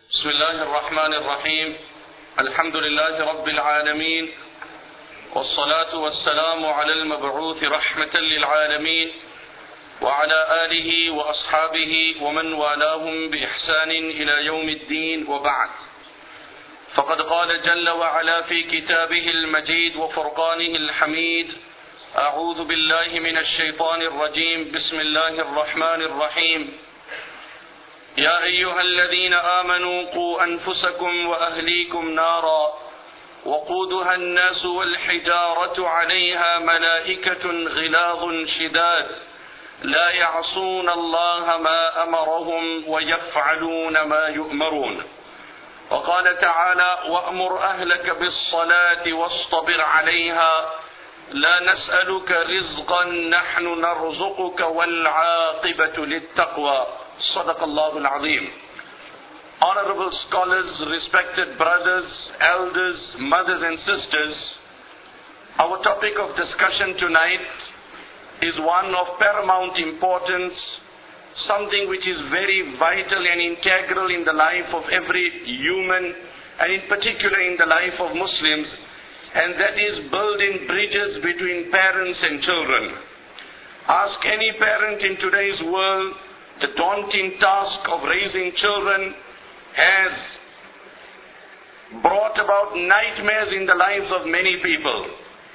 بسم الله الرحمن الرحيم. الحمد لله رب العالمين، والصلاة والسلام على المبعوث رحمة للعالمين وعلى آله وأصحابه ومن والاهم بإحسان إلى يوم الدين، وبعد. فقد قال جل وعلا في كتابه المجيد وفرقانه الحميد: أعوذ بالله من الشيطان الرجيم. بسم الله الرحمن الرحيم. يا أيها الذين آمنوا قوا أنفسكم وأهليكم نارا وقودها الناس والحجارة عليها ملائكة غلاظ شداد لا يعصون الله ما أمرهم ويفعلون ما يؤمرون. وقال تعالى: وأمر أهلك بالصلاة واصطبر عليها لا نسألك رزقا نحن نرزقك والعاقبة للتقوى. صدق الله العظيم. Honorable scholars, respected brothers, elders, mothers and sisters, our topic of discussion tonight is one of paramount importance, something which is very vital and integral in the life of every human, and in particular in the life of Muslims, and that is building bridges between parents and children. Ask any parent in today's world, the daunting task of raising children has brought about nightmares in the lives of many people.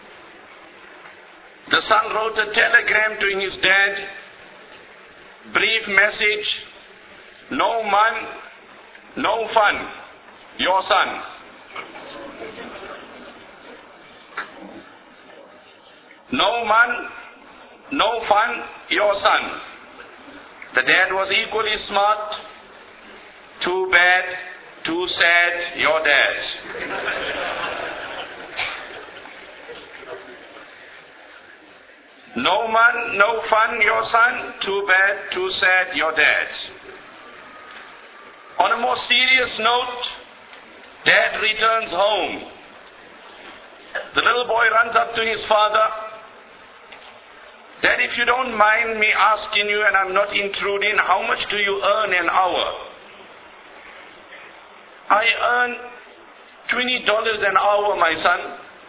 The son wrote a telegram to his dad, brief message: no man, no fun, your son. No man, no fun, your son. The dad was equally smart. Too bad, too sad, your dad. No man, no fun, your son. Too bad, too sad, your dad. On a more serious note, dad returns home. The little boy runs up to his father. Dad, if you don't mind me asking you, and I'm not intruding, how much do you earn an hour? I earn $20 an hour, my son.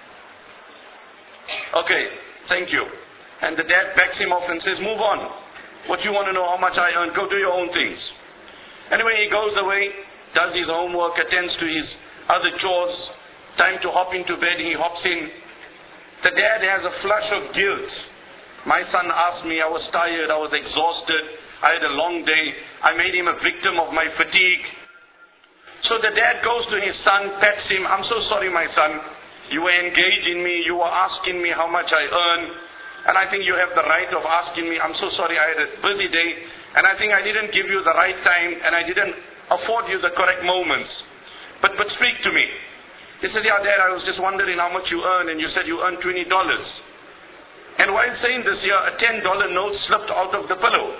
Okay, thank you. And the dad backs him off and says, move on. What you want to know how much I earn? Go do your own things. Anyway, he goes away, does his homework, attends to his other chores. Time to hop into bed, he hops in. The dad has a flush of guilt. My son asked me, I was tired, I was exhausted, I had a long day, I made him a victim of my fatigue. So the dad goes to his son, pets him. I'm so sorry, my son. You were engaging me, you were asking me how much I earn, and I think you have the right of asking me. I'm so sorry, I had a busy day, and I think I didn't give you the right time, and I didn't afford you the correct moments. But speak to me. He said, yeah, Dad, I was just wondering how much you earn, and you said you earn $20. And while saying this here, a $10 note slipped out of the pillow.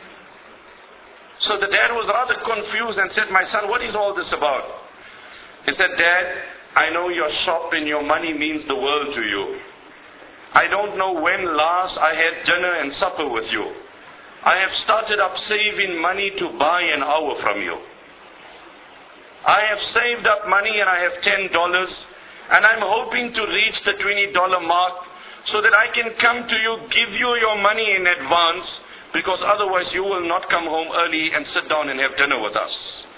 So the dad was rather confused and said, my son, what is all this about? He said, Dad, I know your shop and your money means the world to you. I don't know when last I had dinner and supper with you. I have started up saving money to buy an hour from you. I have saved up money and I have $10, and I'm hoping to reach the $20 mark, so that I can come to you, give you your money in advance, because otherwise you will not come home early and sit down and have dinner with us.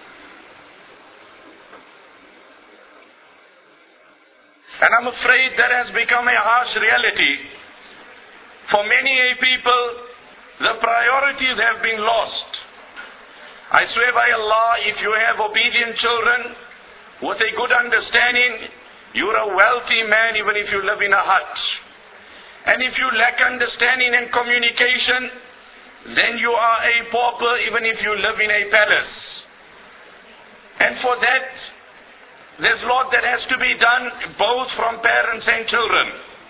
And I'm afraid that has become a harsh reality. For many people, the priorities have been lost. I swear by Allah, if you have obedient children with a good understanding, you're a wealthy man even if you live in a hut. And if you lack understanding and communication, then you are a pauper even if you live in a palace. And for that, there's a lot that has to be done both from parents and children.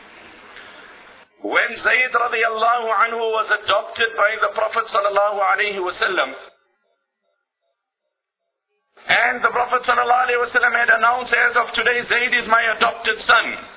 When Zayd radiallahu anhu was adopted by the Prophet sallallahu alaihi wasallam, and the Prophet sallallahu alaihi wasallam had announced, as of today, Zayd is my adopted son.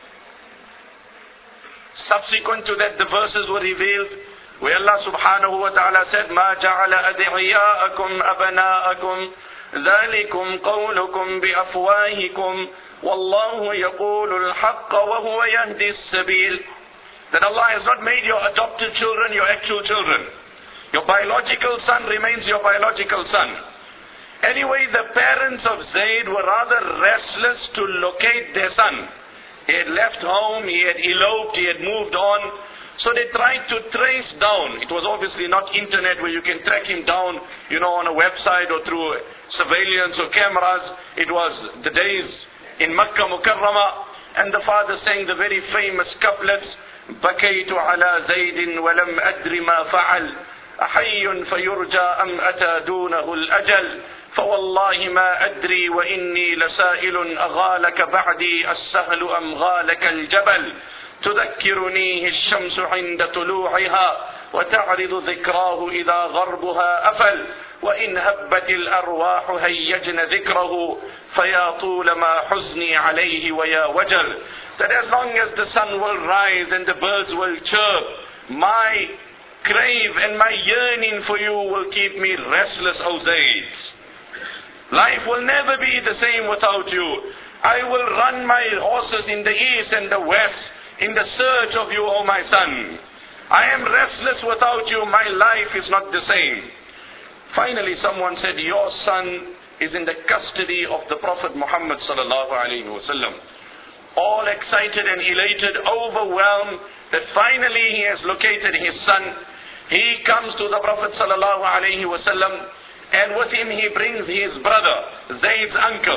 Subsequent to that, the verses were revealed where Allah subhanahu wa ta'ala said, مَا جَعَلَ أَدْعِيَاءَكُمْ أَبْنَاءَكُمْ ذلكم قولكم بأفواهكم والله يقول الحق وهو يهدي السبيل. That Allah has not made your adopted children your actual children. Your biological son remains your biological son. Anyway, the parents of Zayd were rather restless to locate their son. He had left home, he had eloped, he had moved on. So they tried to trace down. It was obviously not internet where you can track him down, on a website or through surveillance or cameras. It was the days in Makkah Mukarramah, and the father sang the very famous couplets, بكيت على زيد ولم أدر ما فعل أحي فيرجى أم أتى دونه الأجل فوالله ما أدري وإني لسائل أغالك بعدي السهل أم غالك الجبل تذكرنيه الشمس عند طلوعها وتعرض ذكراه إذا غربها أفل وإن هبت الأرواح هيجن ذكره فيا طول ما حزني عليه ويا وجل. That as long as the sun will rise and the birds will chirp, my crave and my yearning for you will keep me restless, O Zayd. Life will never be the same without you. I will run my horses in the east and the west in the search of you, O my son. I am restless without you. My life is not the same. Finally, someone said, your son is in the custody of the Prophet Muhammad sallallahu alaihi wasallam. All excited and elated, overwhelmed that finally he has located his son. He comes to the Prophet sallallahu alaihi wasallam, and with him he brings his brother, Zayd's uncle.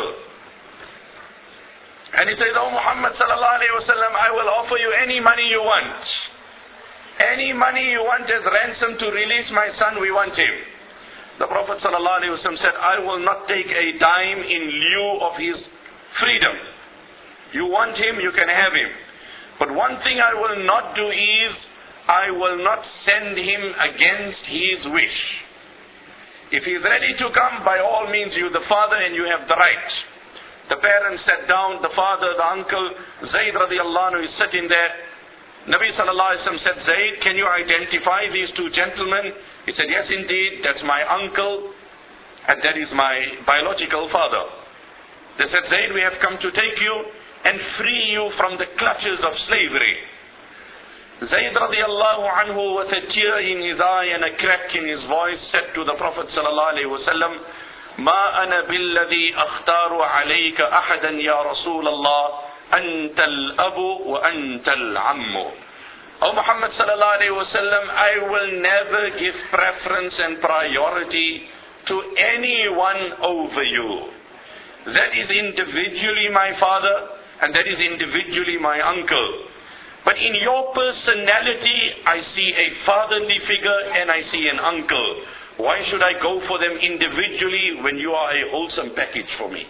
And he says, "O Muhammad sallallahu alaihi wasallam, I will offer you any money you want. Any money you want as ransom to release my son, we want him." The Prophet sallallahu alaihi wasallam said, "I will not take a dime in lieu of his freedom. You want him, you can have him. But one thing I will not do is, I will not send him against his wish. If he is ready to come, by all means, you the father and you have the right." The parents sat down, the father, the uncle, Zayd radiallahu anhu is sitting there. Nabi sallallahu alaihi wasallam said, "Zayd, can you identify these two gentlemen?" He said, "Yes, indeed, that's my uncle and that is my biological father." They said, "Zayd, we have come to take you and free you from the clutches of slavery." Zayd radiallahu anhu, with a tear in his eye and a crack in his voice, said to the Prophet sallallahu alaihi wasallam, "Ma ana billadhi akhtaru alayka ahadan ya Rasulallah, anta al-abu wa anta al-ammu." O Muhammad sallallahu alaihi wasallam, I will never give preference and priority to anyone over you. That is individually my father, and that is individually my uncle. But in your personality, I see a fatherly figure and I see an uncle. Why should I go for them individually when you are a wholesome package for me?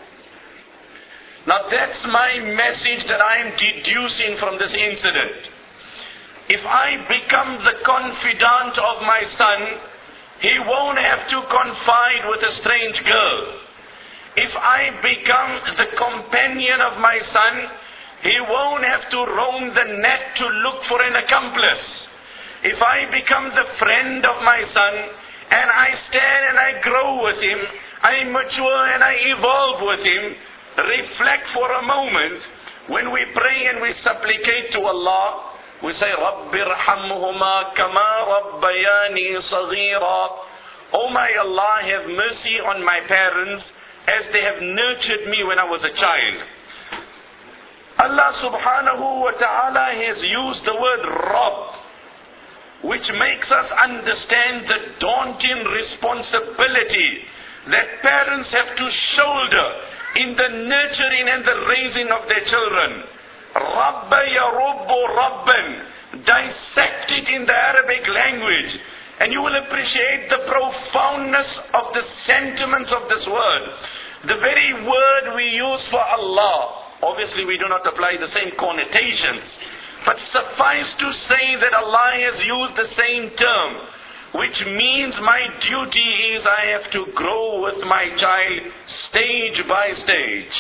Now that's my message that I am deducing from this incident. If I become the confidant of my son, he won't have to confide with a strange girl. If I become the companion of my son, he won't have to roam the net to look for an accomplice. If I become the friend of my son, and I stand and I grow with him, I mature and I evolve with him, reflect for a moment, when we pray and we supplicate to Allah, we say, "Rabbi irhamhuma kama rabbayani saghira." Oh my Allah, have mercy on my parents as they have nurtured me when I was a child. Allah subhanahu wa ta'ala has used the word Rabb, which makes us understand the daunting responsibility that parents have to shoulder in the nurturing and the raising of their children. Rabba yarubbu rabban. Dissect it in the Arabic language, and you will appreciate the profoundness of the sentiments of this word. The very word we use for Allah, obviously we do not apply the same connotations, but suffice to say that Allah has used the same term, which means my duty is I have to grow with my child stage by stage.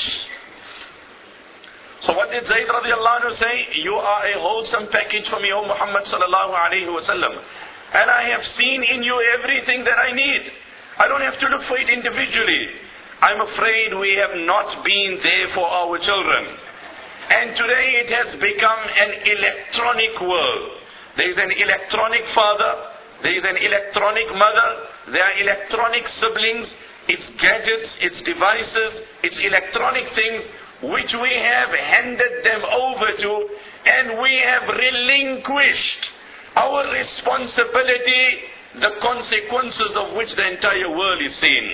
So what did Zayd radiallahu anhu say? "You are a wholesome package for me, O Muhammad sallallahu alayhi wa sallam. And I have seen in you everything that I need. I don't have to look for it individually. I'm afraid we have not been there for our children. And today it has become an electronic world. There is an electronic father, there is an electronic mother, there are electronic siblings, it's gadgets, it's devices, it's electronic things which we have handed them over to, and we have relinquished our responsibility, the consequences of which the entire world is seeing.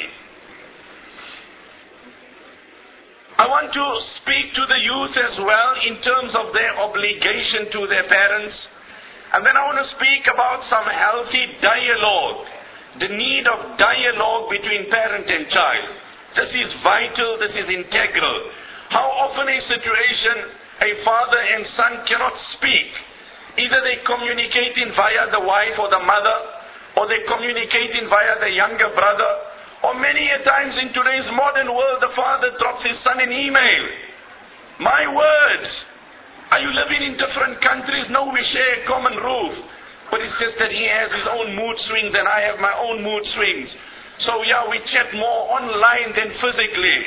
I want to speak to the youth as well in terms of their obligation to their parents. And then I want to speak about some healthy dialogue, the need of dialogue between parent and child. This is vital, this is integral. How often a situation, a father and son cannot speak. Either they communicate in via the wife or the mother, or they communicate in via the younger brother. Or many a times in today's modern world, the father drops his son an email. My words! Are you living in different countries? No, we share a common roof. But it's just that he has his own mood swings and I have my own mood swings. So yeah, we chat more online than physically.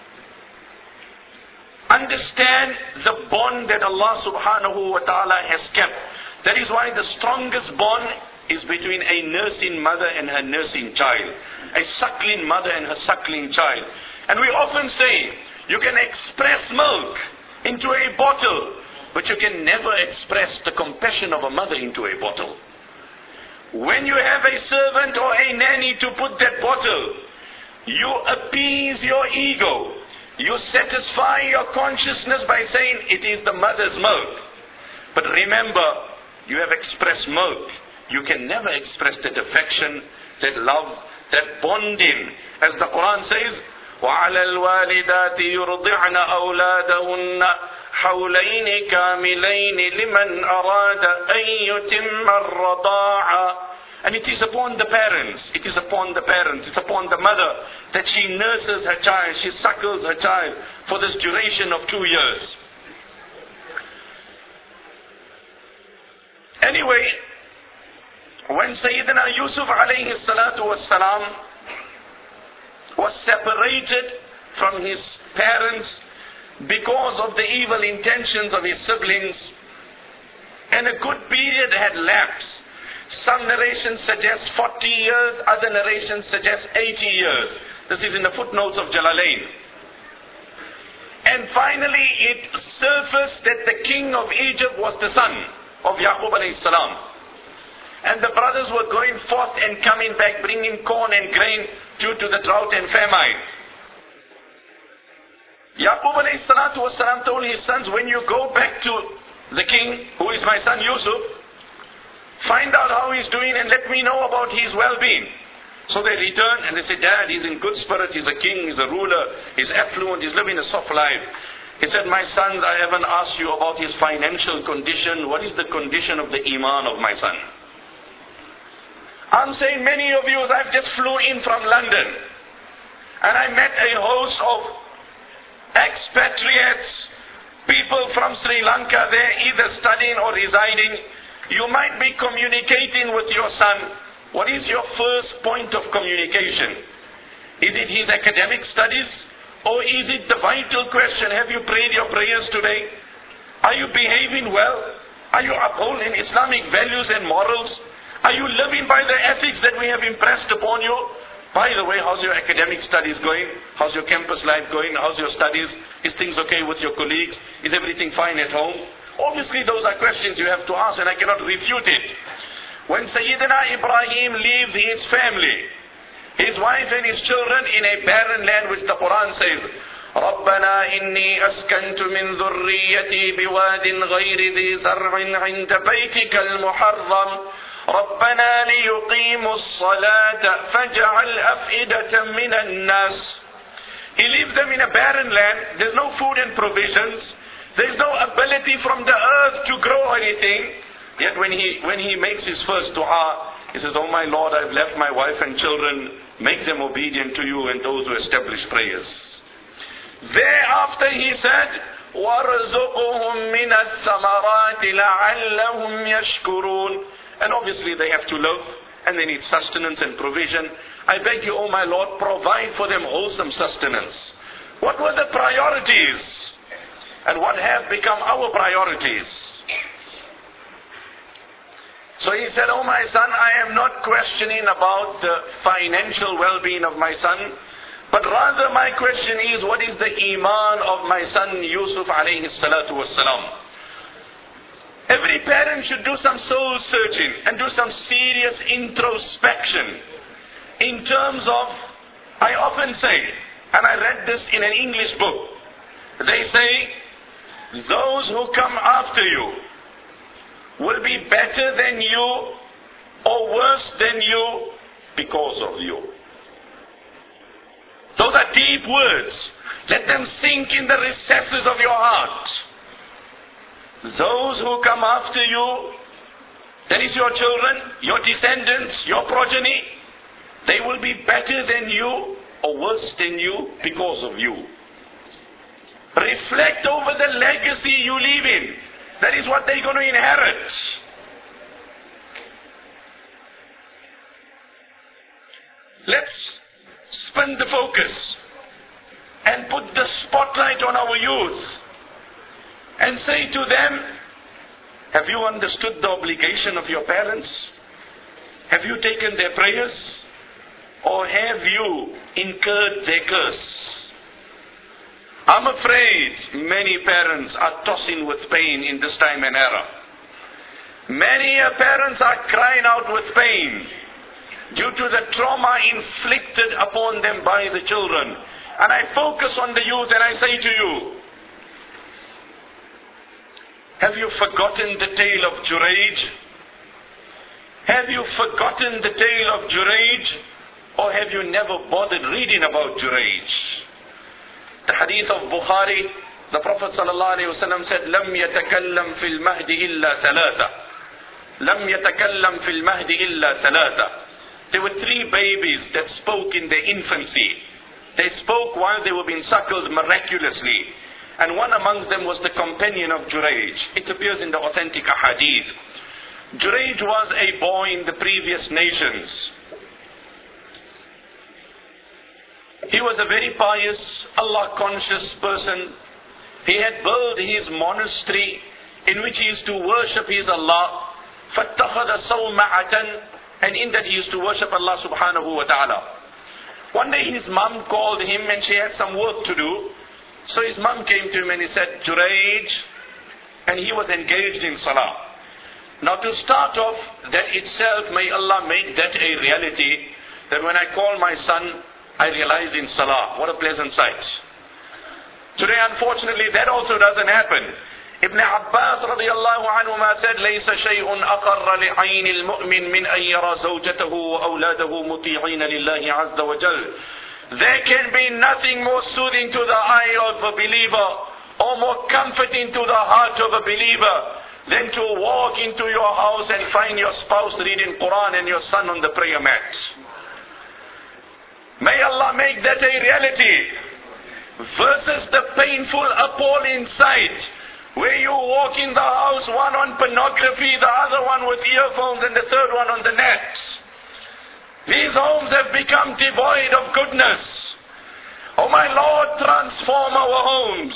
Understand the bond that Allah subhanahu wa ta'ala has kept. That is why the strongest bond is between a nursing mother and her nursing child. A suckling mother and her suckling child. And we often say, you can express milk into a bottle, but you can never express the compassion of a mother into a bottle. When you have a servant or a nanny to put that bottle, you appease your ego. You satisfy your consciousness by saying it is the mother's milk. But remember, you have expressed milk. You can never express that affection, that love, that bonding. As the Quran says, وَعَلَى الْوَالِدَاتِ يُرْضِعْنَ أَوْلَادَهُنَّ حَوْلَيْنِ كَامِلَيْنِ لِمَنْ أَرَادَ أَنْ يُتِمَّ الرَّضَاعَ. And it is upon the parents, it is upon the parents, it's upon the mother that she nurses her child, she suckles her child for this duration of 2 years. Anyway, when Sayyidina Yusuf alayhi salatu wassalam was separated from his parents because of the evil intentions of his siblings, and a good period had lapsed. Some narrations suggest 40 years, other narrations suggest 80 years. This is in the footnotes of Jalalain. And finally it surfaced that the king of Egypt was the son of Yaqub alayhi salam. And the brothers were going forth and coming back, bringing corn and grain due to the drought and famine. Yaqub alayhi salatu wasalam told his sons, when you go back to the king, who is my son Yusuf, find out how he's doing and let me know about his well-being. So they returned and they said, Dad, he's in good spirit, he's a king, he's a ruler, he's affluent, he's living a soft life. He said, my sons, I haven't asked you about his financial condition. What is the condition of the iman of my son? I'm saying many of you, I've just flew in from London and I met a host of expatriates, people from Sri Lanka there either studying or residing. You might be communicating with your son. What is your first point of communication? Is it his academic studies? Or is it the vital question, have you prayed your prayers today? Are you behaving well? Are you upholding Islamic values and morals? Are you living by the ethics that we have impressed upon you? By the way, how's your academic studies going? How's your campus life going? How's your studies? Is things okay with your colleagues? Is everything fine at home? Obviously those are questions you have to ask and I cannot refute it. When Sayyidina Ibrahim leaves his family, his wife and his children in a barren land, which the Quran says, رَبَّنَا إِنِّي أَسْكَنْتُ مِنْ ذُرِّيَّتِي بِوَادٍ غَيْرِ ذِي زَرْعٍ عِنْدَ بَيْتِكَ الْمُحَرَّمِ رَبَّنَا لِيُقِيمُوا الصَّلَاةَ فَاجْعَلْ أَفْئِدَةً مِنَ النَّاسِ. He leaves them in a barren land. There's no food and provisions. There's no ability from the earth to grow anything. Yet when he makes his first dua, he says, oh my Lord, I've left my wife and children. Make them obedient to you and those who establish prayers. Thereafter he said, وَارْزُقُهُمْ مِنَ الثَّمَرَاتِ لَعَلَّهُمْ يَشْكُرُونَ. And obviously they have to live and they need sustenance and provision. I beg you, O my Lord, provide for them wholesome sustenance. What were the priorities? And what have become our priorities? So he said, "Oh my son, I am not questioning about the financial well-being of my son, but rather my question is, what is the iman of my son Yusuf alayhi salatu wassalam?" Every parent should do some soul searching and do some serious introspection in terms of, I often say, and I read this in an English book, they say, those who come after you will be better than you or worse than you because of you. Those are deep words. Let them sink in the recesses of your heart. Those who come after you, that is your children, your descendants, your progeny, they will be better than you or worse than you because of you. Reflect over the legacy you leave in. That is what they're going to inherit. Let's spin the focus and put the spotlight on our youth and say to them, have you understood the obligation of your parents? Have you taken their prayers? Or have you incurred their curse? I'm afraid many parents are tossing with pain in this time and era. Many parents are crying out with pain due to the trauma inflicted upon them by the children. And I focus on the youth and I say to you, have you forgotten the tale of Jurayj? Have you forgotten the tale of Jurayj? Or have you never bothered reading about Jurayj? The hadith of Bukhari, the Prophet ﷺ said, لَمْ يَتَكَلَّمْ فِي الْمَهْدِ إِلَّا ثَلَاثَةً. لَمْ يَتَكَلَّمْ فِي الْمَهْدِ إِلَّا ثَلَاثَةً. There were 3 babies that spoke in their infancy. They spoke while they were being suckled miraculously. And one amongst them was the companion of Jurayj. It appears in the authentic hadith. Jurayj was a boy in the previous nations. He was a very pious, Allah-conscious person. He had built his monastery in which he used to worship his Allah. فَاتَّخَذَ صَوْمَعَةً. And in that he used to worship Allah subhanahu wa ta'ala. One day his mom called him and she had some work to do. So his mom came to him and he said, Jurayj. And he was engaged in salah. Now to start off, that itself, may Allah make that a reality, that when I call my son, I realize in salah. What a pleasant sight. Today, unfortunately, that also doesn't happen. Ibn Abbas radiyallahu anhuma said, لَيْسَ شَيْءٌ أَقَرَّ لِعَيْنِ الْمُؤْمِنِ مِنْ أَنْ يَرَى زَوْجَتَهُ وَأَوْلَادَهُ مُطِيعِينَ لِلَّهِ عَزَّ وَجَلَّ. There can be nothing more soothing to the eye of a believer or more comforting to the heart of a believer than to walk into your house and find your spouse reading Quran and your son on the prayer mat. May Allah make that a reality versus the painful, appalling sight where you walk in the house, one on pornography, the other one with earphones and the third one on the net. These homes have become devoid of goodness. Oh my Lord, transform our homes.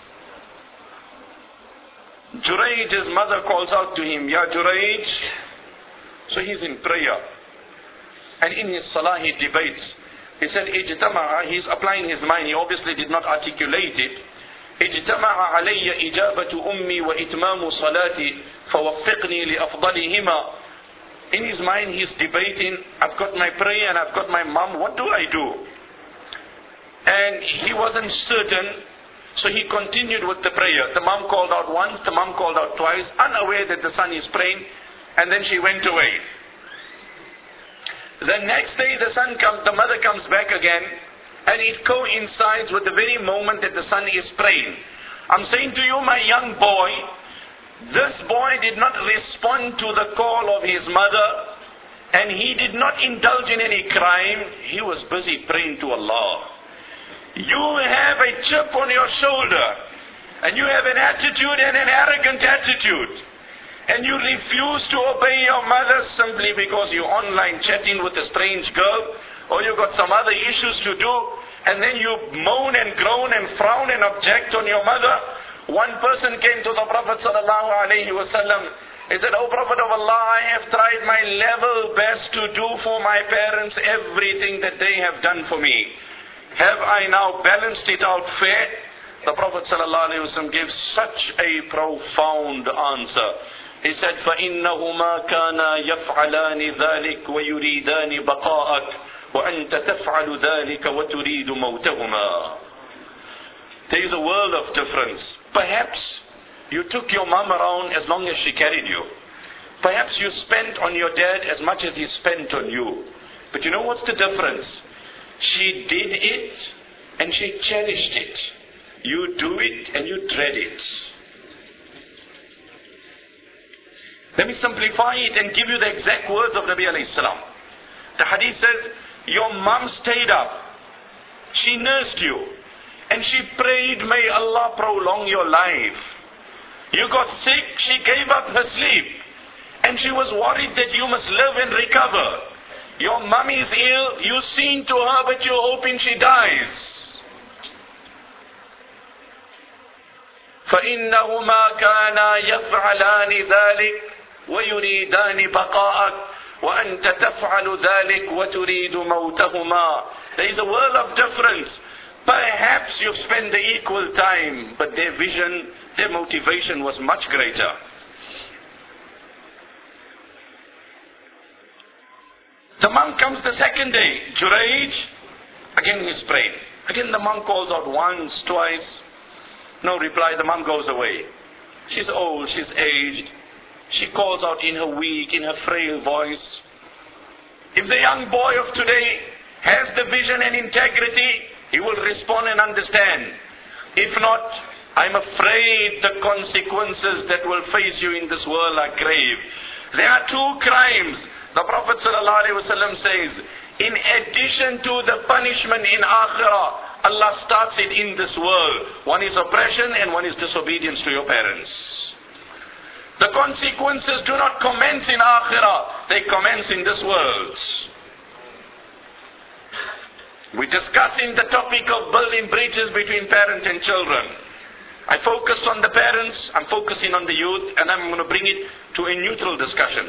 Jurayj's mother calls out to him, Ya Jurayj. So he's in prayer. And in his salah he debates. He said, Ijtama'a, he's applying his mind. He obviously did not articulate it. Ijtama'a alayya ijabatu ummi wa itmamu salati fawaffiqni li afdalihima. In his mind he's debating, I've got my prayer and I've got my mom, what do I do? And he wasn't certain, so he continued with the prayer. The mom called out once, the mom called out twice, unaware that the son is praying, and then she went away. The next day the mother comes back again, and it coincides with the very moment that the son is praying. I'm saying to you, my young boy, this boy did not respond to the call of his mother, and he did not indulge in any crime. He was busy praying to Allah. You have a chip on your shoulder, and you have an attitude and an arrogant attitude, and you refuse to obey your mother simply because you're online chatting with a strange girl. or you got some other issues to do, and then you moan and groan and frown and object on your mother. One person came to the Prophet sallallahu alaihi wasallam. He said, "O Prophet of Allah, I have tried my level best to do for my parents everything that they have done for me. Have I now balanced it out fair?" The Prophet sallallahu alaihi wasallam gave such a profound answer. He said, فَإِنَّهُمَا كَانَا يَفْعَلَانِ ذَلِكَ وَيُرِيدَانِ بَقَاءَكَ وَأَنْتَ تَفْعَلُ ذَلِكَ وَتُرِيدُ مَوْتَهُمَا. There is a world of difference. Perhaps you took your mom around as long as she carried you. Perhaps you spent on your dad as much as he spent on you. But you know what's the difference? She did it and she cherished it. You do it and you dread it. Let me simplify it and give you the exact words of Nabi alayhi salam. The hadith says, your mom stayed up. She nursed you. And she prayed, may Allah prolong your life. You got sick, she gave up her sleep. And she was worried that you must live and recover. Your mom is ill, you sing to her but you're hoping she dies. فَإِنَّهُمَا كَانَا يَفْعَلَانِ ذَلِكَ وَيُرِيدَانِ بَقَاءَكَ وَأَنْتَ تَفْعَلُ ذَلِكَ وَتُرِيدُ مَوْتَهُمَا. There is a world of difference. Perhaps you've spent the equal time, but their vision, their motivation was much greater. The monk comes the second day. Jurayj, again he's praying. Again the monk calls out once, twice. No reply, the mom goes away. She's old, she's aged. She calls out in her weak, in her frail voice. If the young boy of today has the vision and integrity, he will respond and understand. If not, I'm afraid the consequences that will face you in this world are grave. There are two crimes. The Prophet ﷺ says, in addition to the punishment in Akhirah, Allah starts it in this world. One is oppression and one is disobedience to your parents. The consequences do not commence in Akhirah, they commence in this world. We're discussing the topic of building bridges between parents and children. I focused on the parents, I'm focusing on the youth, and I'm going to bring it to a neutral discussion.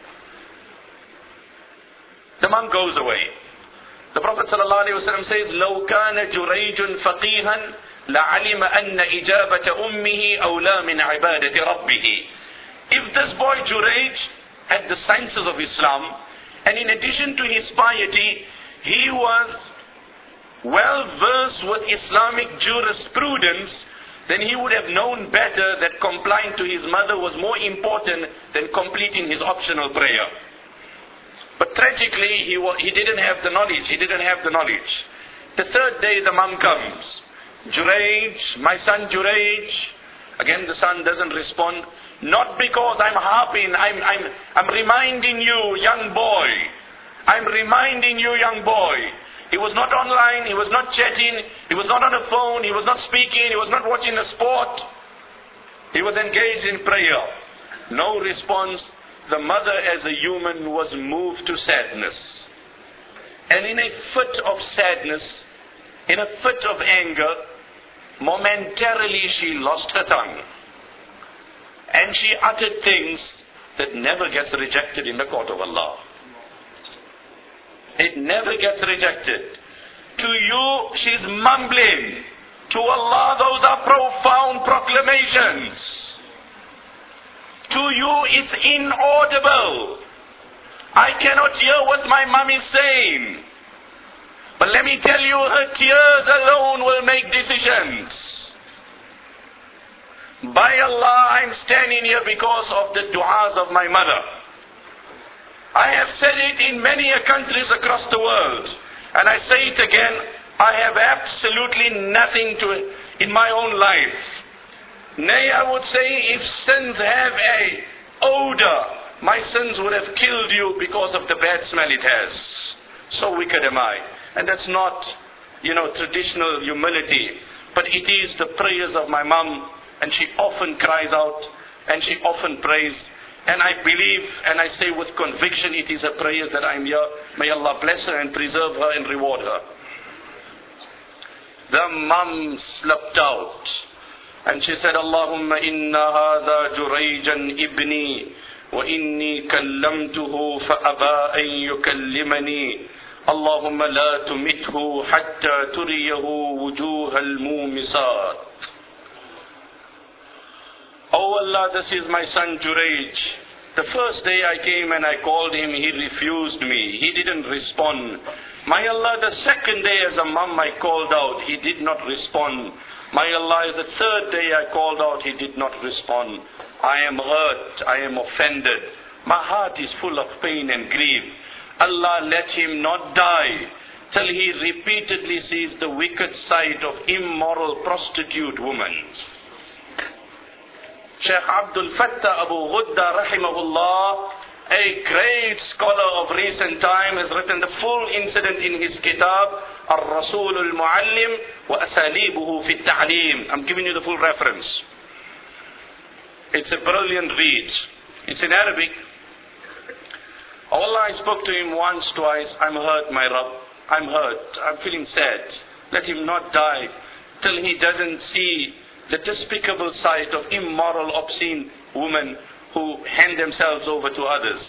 The monk goes away. The Prophet ﷺ says, لو كان جريج فقيها لعلم أن إجابة أمه أولى من عبادة ربه. If this boy Jurayj had the sciences of Islam, and in addition to his piety, he was well versed with Islamic jurisprudence, then he would have known better that complying to his mother was more important than completing his optional prayer. But tragically, he didn't have the knowledge. He didn't have the knowledge. The third day, the mom comes. Jurayj, my son Jurayj. Again, the son doesn't respond. Not because I'm harping. I'm reminding you, young boy. I'm reminding you, young boy. He was not online. He was not chatting. He was not on a phone. He was not speaking. He was not watching a sport. He was engaged in prayer. No response. The mother as a human was moved to sadness. And in a fit of sadness, in a fit of anger, momentarily she lost her tongue. And she uttered things that never gets rejected in the court of Allah. It never gets rejected. To you, she's mumbling. To Allah, those are profound proclamations. To you, it's inaudible. I cannot hear what my mom is saying. But let me tell you, her tears alone will make decisions. By Allah, I'm standing here because of the du'as of my mother. I have said it in many countries across the world. And I say it again, I have absolutely nothing to in my own life. Nay, I would say, if sins have a odor, my sins would have killed you because of the bad smell it has. So wicked am I. And that's not, traditional humility. But it is the prayers of my mom. And she often cries out. And she often prays. And I believe and I say with conviction it is her prayers that I am here. May Allah bless her and preserve her and reward her. The mum slept out. And she said, Allahumma inna hadha Jurayjan ibni wa inni kallamtuhu fa aba an yukallimani. Allahumma la tumithu hatta turiyahu wujuh al-mumisat. Oh Allah, this is my son Jurayj. The first day I came and I called him, he refused me. He didn't respond. My Allah, the second day as a mum I called out, he did not respond. My Allah, the third day I called out, he did not respond. I am hurt, I am offended. My heart is full of pain and grief. Allah, let him not die till he repeatedly sees the wicked side of immoral prostitute women. Shaykh Abdul Fattah Abu Ghudda rahimahullah, a great scholar of recent time, has written the full incident in his kitab Ar-Rasul Al-Muallim wa Asalibuhu fi Ta'aleem. I'm giving you the full reference. It's a brilliant read. It's in Arabic. Allah, I spoke to him once, twice. I'm hurt, my Rabb. I'm hurt. I'm feeling sad. Let him not die till he doesn't see the despicable sight of immoral, obscene women who hand themselves over to others.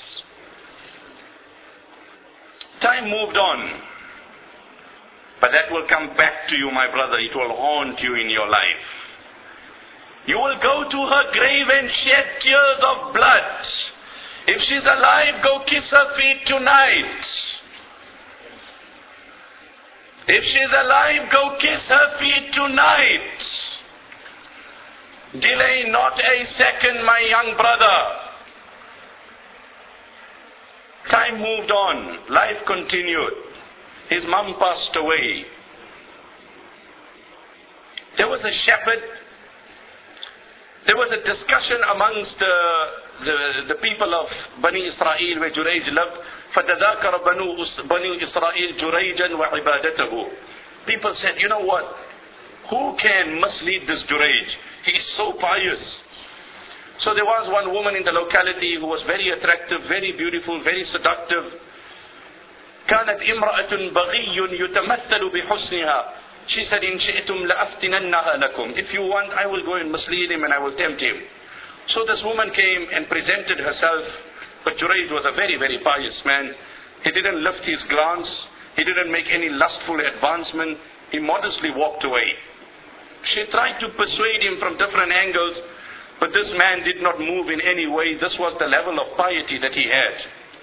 Time moved on. But that will come back to you, my brother. It will haunt you in your life. You will go to her grave and shed tears of blood. If she's alive, go kiss her feet tonight. If she's alive, go kiss her feet tonight. Delay not a second, my young brother. Time moved on. Life continued. His mum passed away. There was a shepherd. There was a discussion amongst the people of Bani Israel where Jurayj lived. فَتَذَاكَرَ بَنُو إِسْرَائِيلَ جُرَيْجًا وَعِبَادَتَهُ. People said, you know what? Who can mislead this Jurayj? He is so pious. So there was one woman in the locality who was very attractive, very beautiful, very seductive. كانت امرأة بغي يتمثل بحسنها. She said, إن شئتم لأفتننها لكم. If you want, I will go and mislead him and I will tempt him. So this woman came and presented herself. But Jurayj was a very, very pious man. He didn't lift his glance. He didn't make any lustful advancement. He modestly walked away. She tried to persuade him from different angles, but this man did not move in any way. This was the level of piety that he had.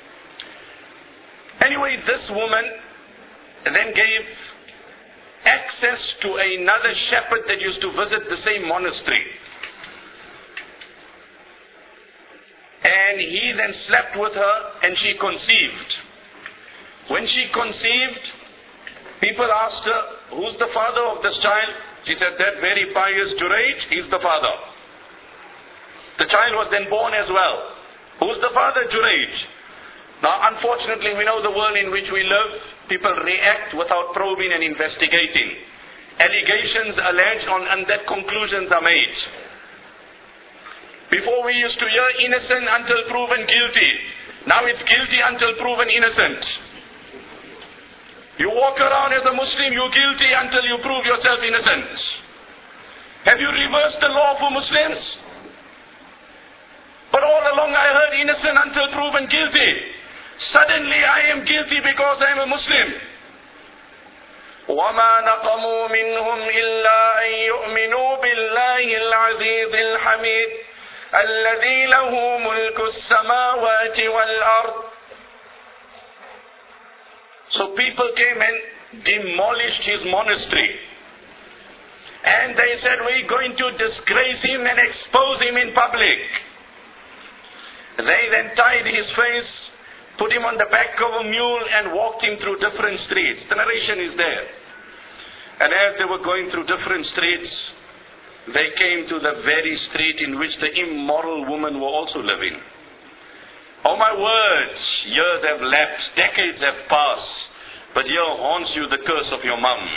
Anyway, this woman then gave access to another shepherd that used to visit the same monastery. And he then slept with her and she conceived. When she conceived, people asked her, who's the father of this child? She said, that very pious Jurayj, he's the father. The child was then born as well. Who's the father? Jurayj. Now, unfortunately, we know the world in which we live. People react without probing and investigating. Allegations alleged and that conclusions are made. Before we used to hear innocent until proven guilty. Now it's guilty until proven innocent. You walk around as a Muslim, you're guilty until you prove yourself innocent. Have you reversed the law for Muslims? But all along I heard innocent until proven guilty. Suddenly I am guilty because I am a Muslim. وَمَا نَقَمُوا مِنْهُمْ إِلَّا أَن يُؤْمِنُوا بِاللَّهِ الْعَزِيزِ الْحَمِيدِ الَّذِي لَهُ مُلْكُ السَّمَاوَاتِ وَالْأَرْضِ. So people came and demolished his monastery. And they said, we're going to disgrace him and expose him in public. They then tied his face, put him on the back of a mule and walked him through different streets. The narration is there. And as they were going through different streets, they came to the very street in which the immoral women were also living. Oh my words, years have lapsed, decades have passed, but here haunts you the curse of your mum.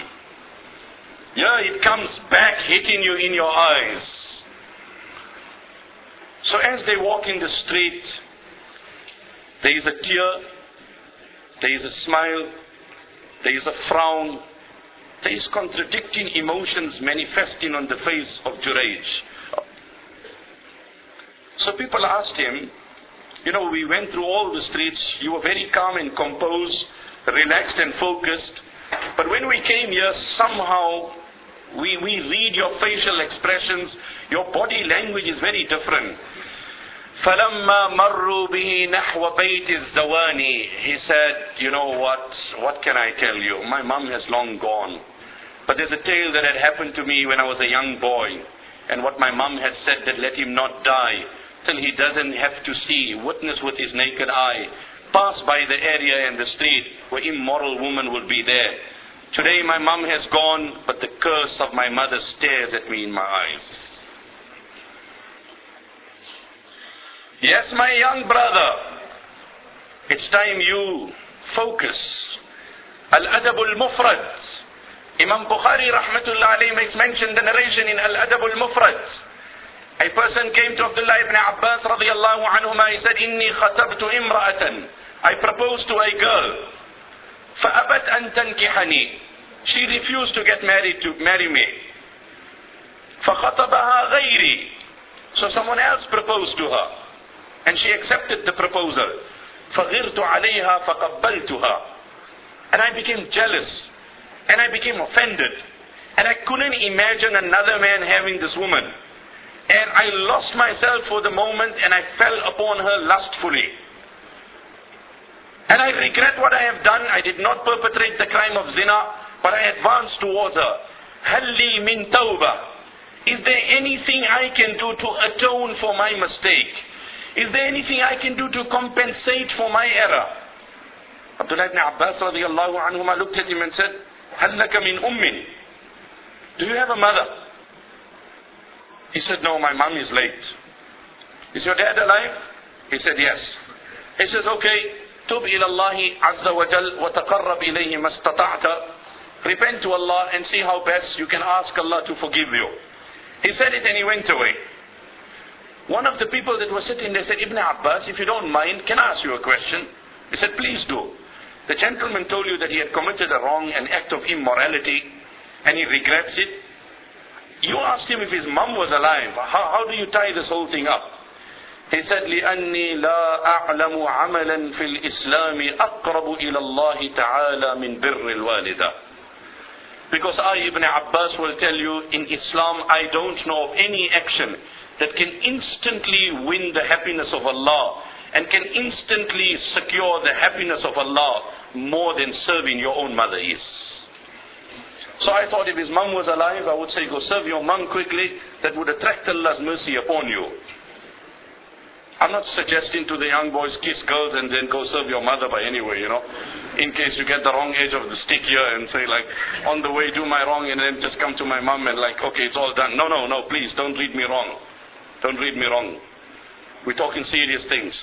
Here it comes back hitting you in your eyes. So as they walk in the street, there is a tear, there is a smile, there is a frown, there is contradicting emotions manifesting on the face of Jurayj. So people asked him, we went through all the streets, you were very calm and composed, relaxed and focused, but when we came here, somehow we read your facial expressions, your body language is very different. فَلَمَّا مَرُّوا بِهِ نَحْوَ بَيْتِ الزَّوَانِ. He said, what can I tell you? My mom has long gone. But there's a tale that had happened to me when I was a young boy. And what my mom had said, that let him not die till he doesn't have to see, witness with his naked eye, pass by the area and the street where immoral woman will be there. Today my mom has gone, but the curse of my mother stares at me in my eyes. Yes, my young brother, it's time you focus. Al-Adab al-Mufrad. Imam Bukhari rahmatullah alayhi makes mention the narration in Al-Adab al-Mufrad. A person came to Abdullah ibn Abbas radiyallahu anhuma. He said, Inni khatabtu imra'atan. I proposed to a girl. فَأَبَتْ أَن تَنْكِحَنِي. She refused to marry me. فَخَطَبَهَا غَيْرِي. So someone else proposed to her. And she accepted the proposal. فَغِرْتُ عَلَيْهَا فَقَبَّلْتُهَا. And I became jealous. And I became offended. And I couldn't imagine another man having this woman. And I lost myself for the moment and I fell upon her lustfully. And I regret what I have done. I did not perpetrate the crime of zina, but I advanced towards her. هَلْ لِي مِن تَوْبَةٍ. Is there anything I can do to atone for my mistake? Is there anything I can do to compensate for my error? Abdullah ibn Abbas radiyallahu anhuma looked at him and said, هَلْ لَكَ مِنْ أُمٍّ. Do you have a mother? He said, no, my mom is late. Is your dad alive? He said, yes. He says, okay, tub ila Allahi azza wa jal wa taqarrab ilayhi mastata'ta. Repent to Allah and see how best you can ask Allah to forgive you. He said it and he went away. One of the people that were sitting there said, Ibn Abbas, if you don't mind, can I ask you a question? He said, please do. The gentleman told you that he had committed a wrong, an act of immorality, and he regrets it. You asked him if his mom was alive. How do you tie this whole thing up? He said, لِأَنِّي لَا أَعْلَمُ عَمَلًا فِي الْإِسْلَامِ أَقْرَبُ إِلَى اللَّهِ تَعَالَى مِنْ بِرِّ الْوَالِدَةِ. Because I, Ibn Abbas, will tell you, in Islam, I don't know of any action that can instantly win the happiness of Allah and can instantly secure the happiness of Allah more than serving your own mother is. So I thought if his mom was alive, I would say, go serve your mom quickly. That would attract Allah's mercy upon you. I'm not suggesting to the young boys, kiss girls and then go serve your mother by anyway, in case you get the wrong edge of the stick here and say like, on the way do my wrong and then just come to my mom and like, okay, it's all done. No, please don't read me wrong. Don't read me wrong. We're talking serious things.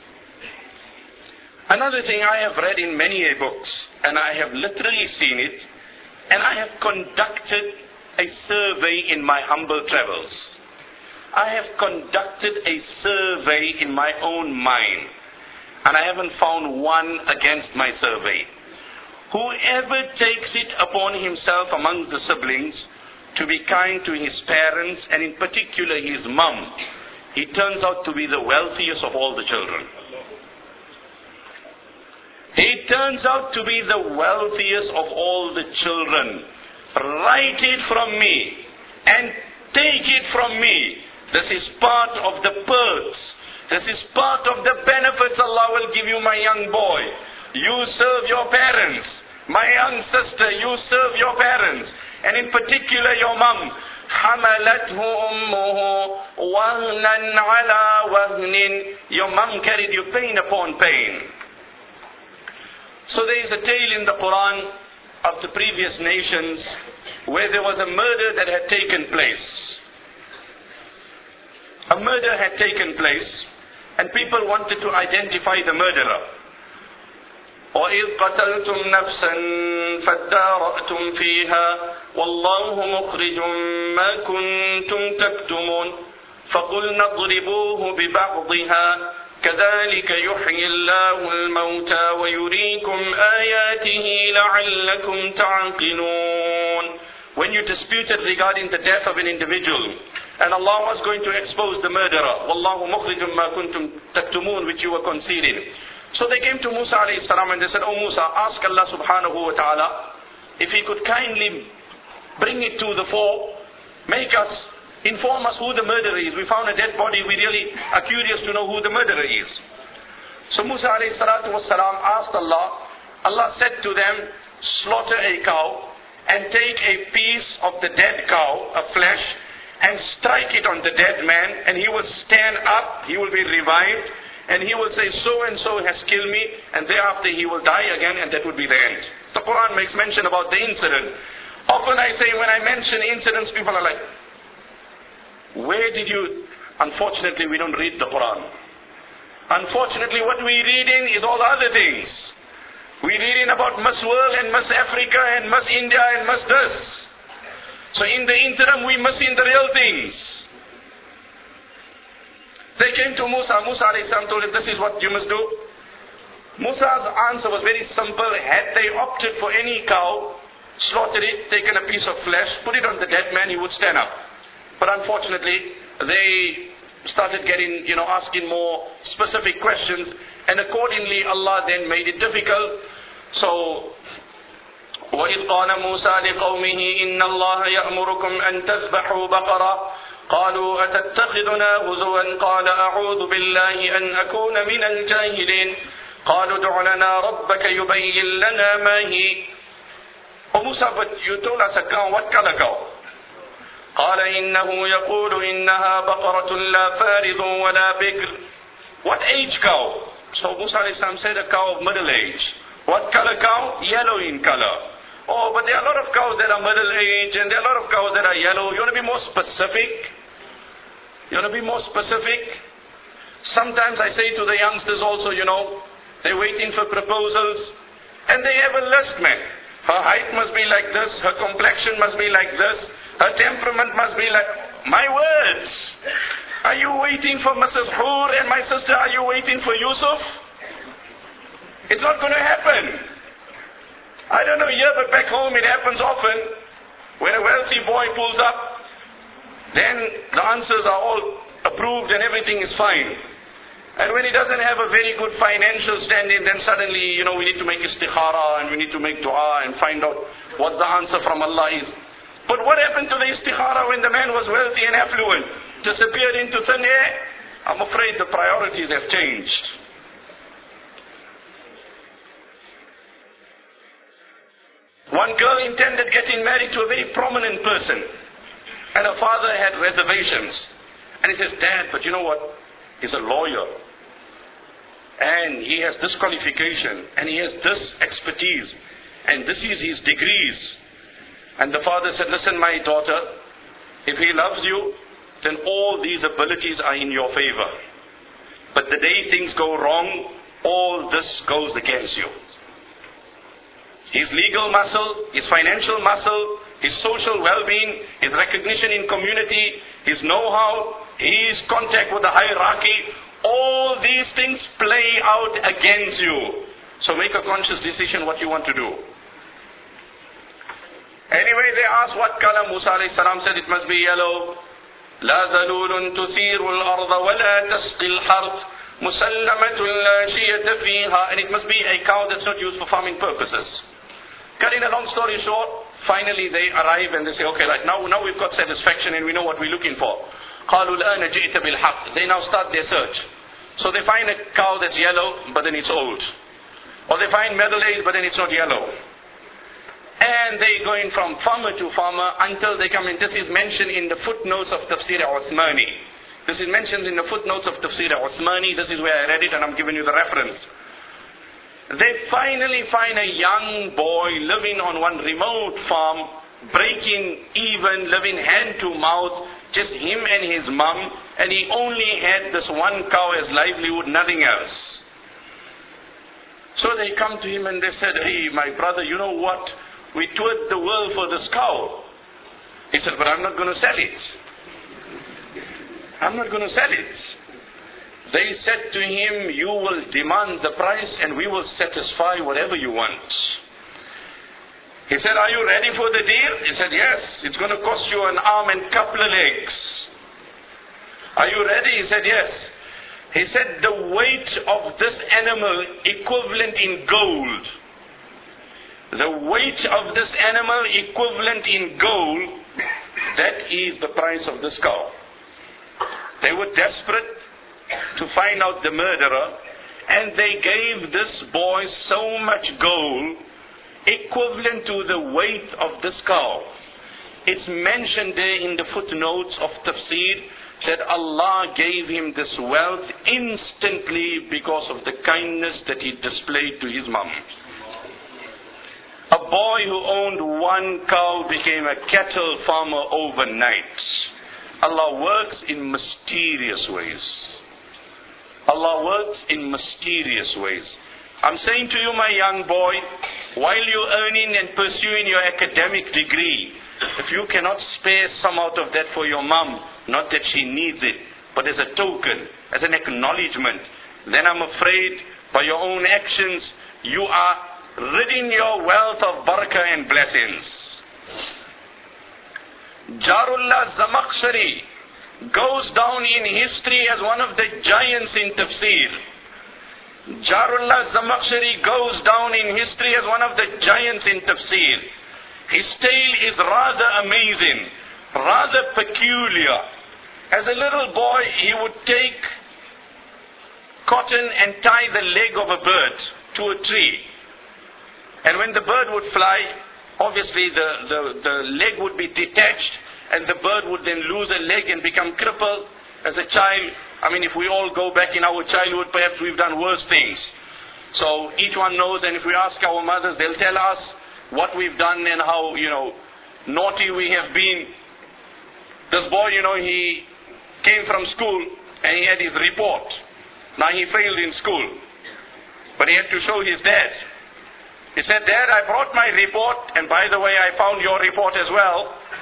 Another thing I have read in many books, and I have literally seen it, and I have conducted a survey in my humble travels. I have conducted a survey in my own mind, and I haven't found one against my survey. Whoever takes it upon himself amongst the siblings to be kind to his parents, and in particular his mum, he turns out to be the wealthiest of all the children. He turns out to be the wealthiest of all the children. Write it from me and take it from me. This is part of the perks. This is part of the benefits Allah will give you, my young boy. You serve your parents. My young sister, you serve your parents. And in particular your mom. حَمَلَتْهُ أُمُّهُ وَهْنًا عَلَى وَهْنٍ. Your mom carried you pain upon pain. So there is a tale in the Quran of the previous nations where there was a murder that had taken place. A murder had taken place and people wanted to identify the murderer. وَإِذْ قَتَلْتُمْ نَفْسًا فَادَّارَأْتُمْ فِيهَا وَاللَّهُ مُخْرِجٌ مَا كُنْتُمْ تَكْتُمُونَ. فَقُلْنَا اضْرِبُوهُ بِبَعْضِهَا كَذَلِكَ يُحْيِي اللَّهُ الْمَوْتَى وَيُرِيكُمْ آيَاتِهِ لَعَلَّكُمْ تَعْقِلُونَ. When you disputed regarding the death of an individual, and Allah was going to expose the murderer, وَاللَّهُ مُخْرِجٌ مَا كُنْتُمْ تَكْتُمُونَ, which you were concealing. So they came to Musa alayhi salam and they said, "Oh Musa, ask Allah subhanahu wa ta'ala if He could kindly bring it to the fore, inform us who the murderer is. We found a dead body, we really are curious to know who the murderer is." So Musa alayhi salatu was salam asked Allah. Allah said to them, "Slaughter a cow and take a piece of the dead cow, a flesh, and strike it on the dead man, and he will stand up, he will be revived, and he will say, so and so has killed me, and thereafter he will die again, and that would be the end." The Quran makes mention about the incident. Often I say, when I mention incidents, people are like, where did you? Unfortunately, we don't read the Quran. Unfortunately, what we read in is all other things. We read in about Miss World and Miss Africa and Miss India and Miss this. So in the interim, we miss in the real things. They came to Musa. Musa alayhi salam told him, "This is what you must do." Musa's answer was very simple. Had they opted for any cow, slaughtered it, taken a piece of flesh, put it on the dead man, he would stand up. But unfortunately, they started asking more specific questions, and accordingly Allah then made it difficult. So, وَإِذْ قَالَ مُوسَى لِقَوْمِهِ إِنَّ اللَّهَ يَأْمُرُكُمْ أَن تَذْبَحُوا بَقَرَةً قَالُوا أَتَتَّخِذُنَا هُزُوًا قَالَ أَعُوذُ بِاللَّهِ أَنْ أَكُونَ مِنَ الْجَاهِلِينَ قَالُوا ادْعُ لَنَا رَبَّكَ يُبَيِّن لَنَا مَا هِيَ. "Oh Musa, but you told us a cow. What color cow?" قال إنه يقول إنها بقرة لا فارض ولا بكر. What age cow? So Musa alayhi salam said a cow of middle age. What color cow? Yellow in color. Oh, but there are a lot of cows that are middle age and there are a lot of cows that are yellow. You want to be more specific? You want to be more specific? Sometimes I say to the youngsters also, they're waiting for proposals and they have a list, man. Her height must be like this, her complexion must be like this, her temperament must be like... My words! Are you waiting for Mrs. Hur and my sister, are you waiting for Yusuf? It's not going to happen. I don't know here, but back home it happens often. When a wealthy boy pulls up, then the answers are all approved and everything is fine. And when he doesn't have a very good financial standing, then suddenly, we need to make istikhara and we need to make dua and find out what the answer from Allah is. But what happened to the istikhara when the man was wealthy and affluent? Disappeared into thin air? I'm afraid the priorities have changed. One girl intended getting married to a very prominent person, and her father had reservations. And he says, "Dad, but you know what? He's a lawyer, and he has this qualification, and he has this expertise, and this is his degrees." And the father said, "Listen, my daughter, if he loves you, then all these abilities are in your favor. But the day things go wrong, all this goes against you. His legal muscle, his financial muscle, his social well-being, his recognition in community, his know-how, his contact with the hierarchy, all these things play out against you. So make a conscious decision what you want to do." Anyway, they asked what color. Musa alayhi salam said it must be yellow. لا ذلول تثير الأرض ولا تسقي الحرث مسلمة لا شية فيها. And it must be a cow that's not used for farming purposes. Cutting a long story short, finally they arrive and they say, okay, like now we've got satisfaction and we know what we're looking for. قالوا الآن جئت بالحق. They now start their search. So they find a cow that's yellow, but then it's old. Or they find middle age, but then it's not yellow. And they going from farmer to farmer until they come in. This is mentioned in the footnotes of Tafsir Uthmani. This is mentioned in the footnotes of Tafsir Uthmani. This is where I read it and I'm giving you the reference. They finally find a young boy living on one remote farm, breaking even, living hand to mouth, just him and his mum, and he only had this one cow as livelihood, nothing else. So they come to him and they said, "Hey, my brother, you know what? We toured the world for this cow." He said, "But I'm not going to sell it." I'm not going to sell it. They said to him, you will demand the price and we will satisfy whatever you want. He said, are you ready for the deal? He said, yes, it's going to cost you an arm and couple of legs. Are you ready? He said, yes. He said, the weight of this animal equivalent in gold. The weight of this animal equivalent in gold, that is the price of this cow. They were desperate to find out the murderer, and they gave this boy so much gold equivalent to the weight of this cow. It's mentioned there in the footnotes of tafsir that Allah gave him this wealth instantly because of the kindness that he displayed to his mom. A boy who owned one cow became a cattle farmer overnight. Allah works in mysterious ways. Allah works in mysterious ways. I'm saying to you, my young boy, while you're earning and pursuing your academic degree, if you cannot spare some out of that for your mom, not that she needs it, but as a token, as an acknowledgement, then I'm afraid by your own actions, you are ridding your wealth of barakah and blessings. Jarullah Zamakhshari goes down in history as one of the giants in tafsir. Jarullah Zamakhshari goes down in history as one of the giants in tafsir. His tale is rather amazing, rather peculiar. As a little boy, he would take cotton and tie the leg of a bird to a tree. And when the bird would fly, obviously the leg would be detached and the bird would then lose a leg and become crippled. As a child, I mean, if we all go back in our childhood, perhaps we've done worse things. So each one knows, and if we ask our mothers, they'll tell us what we've done and how, naughty we have been. This boy, he came from school and he had his report. Now he failed in school, but he had to show his dad. He said, Dad, I brought my report, and by the way, I found your report as well.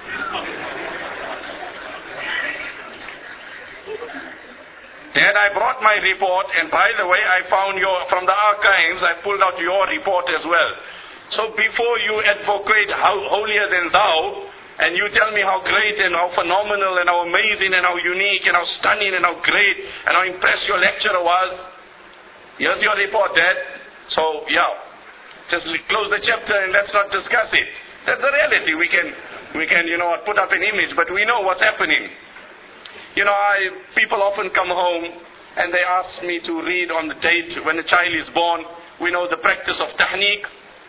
Dad, I brought my report, and by the way, I found from the archives, I pulled out your report as well. So before you advocate how holier than thou, and you tell me how great and how phenomenal and how amazing and how unique and how stunning and how great and how impressed your lecturer was, here's your report, Dad. So, just close the chapter and let's not discuss it. That's the reality. We can put up an image, but we know what's happening. People often come home and they ask me to read on the date when a child is born. We know the practice of tahniq.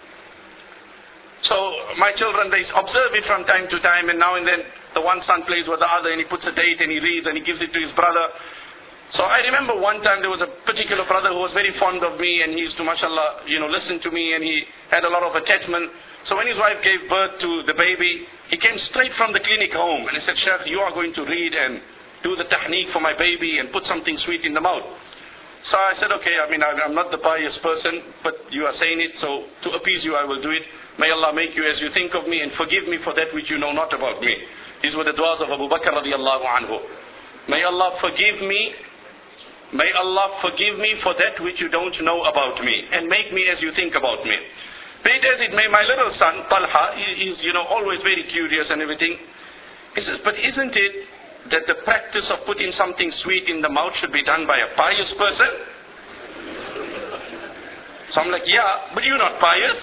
So my children, they observe it from time to time, and now and then the one son plays with the other and he puts a date and he reads and he gives it to his brother. So I remember one time there was a particular brother who was very fond of me, and he used to, mashallah, listen to me, and he had a lot of attachment. So when his wife gave birth to the baby, he came straight from the clinic home and he said, Sheikh, you are going to read and do the tahniq for my baby and put something sweet in the mouth. So I said, okay, I'm not the pious person, but you are saying it, so to appease you I will do it. May Allah make you as you think of me and forgive me for that which you know not about me. These were the du'as of Abu Bakr radiallahu anhu. May Allah forgive me. May Allah forgive me for that which you don't know about me, and make me as you think about me. Be it as it may, my little son, Talha, is always very curious and everything. He says, but isn't it that the practice of putting something sweet in the mouth should be done by a pious person? So I'm like, yeah, but you're not pious.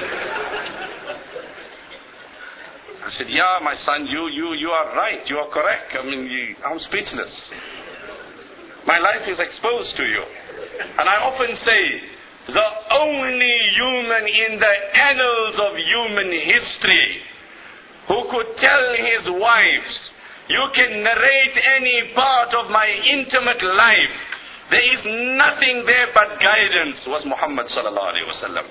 I said, yeah, my son, you are right, you are correct. I'm speechless. My life is exposed to you. And I often say, the only human in the annals of human history who could tell his wives, you can narrate any part of my intimate life, there is nothing there but guidance, was Muhammad sallallahu alaihi wasallam.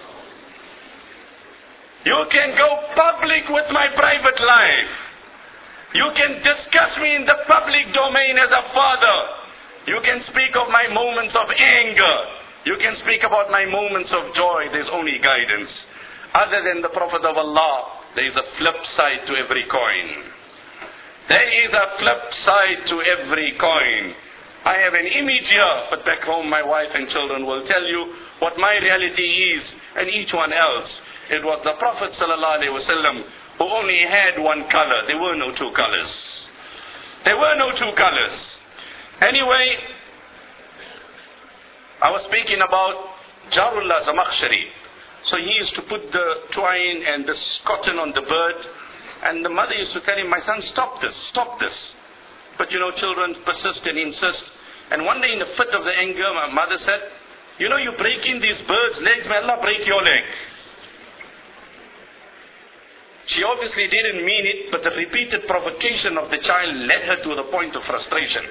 You can go public with my private life. You can discuss me in the public domain as a father. You can speak of my moments of anger. You can speak about my moments of joy. There's only guidance. Other than the Prophet of Allah, there is a flip side to every coin. There is a flip side to every coin. I have an image here, but back home my wife and children will tell you what my reality is, and each one else. It was the Prophet ﷺ who only had one color. There were no two colors. There were no two colors. Anyway, I was speaking about Jarullah Zamakhshari. So he used to put the twine and the cotton on the bird, and the mother used to tell him, my son, stop this, stop this. But children persist and insist. And one day in the fit of the anger, my mother said, you're breaking these birds' legs, may Allah break your leg. She obviously didn't mean it, but the repeated provocation of the child led her to the point of frustration.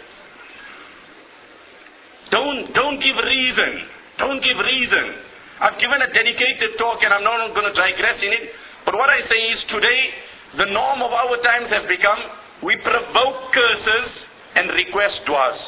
Don't give reason. Don't give reason. I've given a dedicated talk and I'm not going to digress in it. But what I say is today, the norm of our times have become, we provoke curses and request du'as.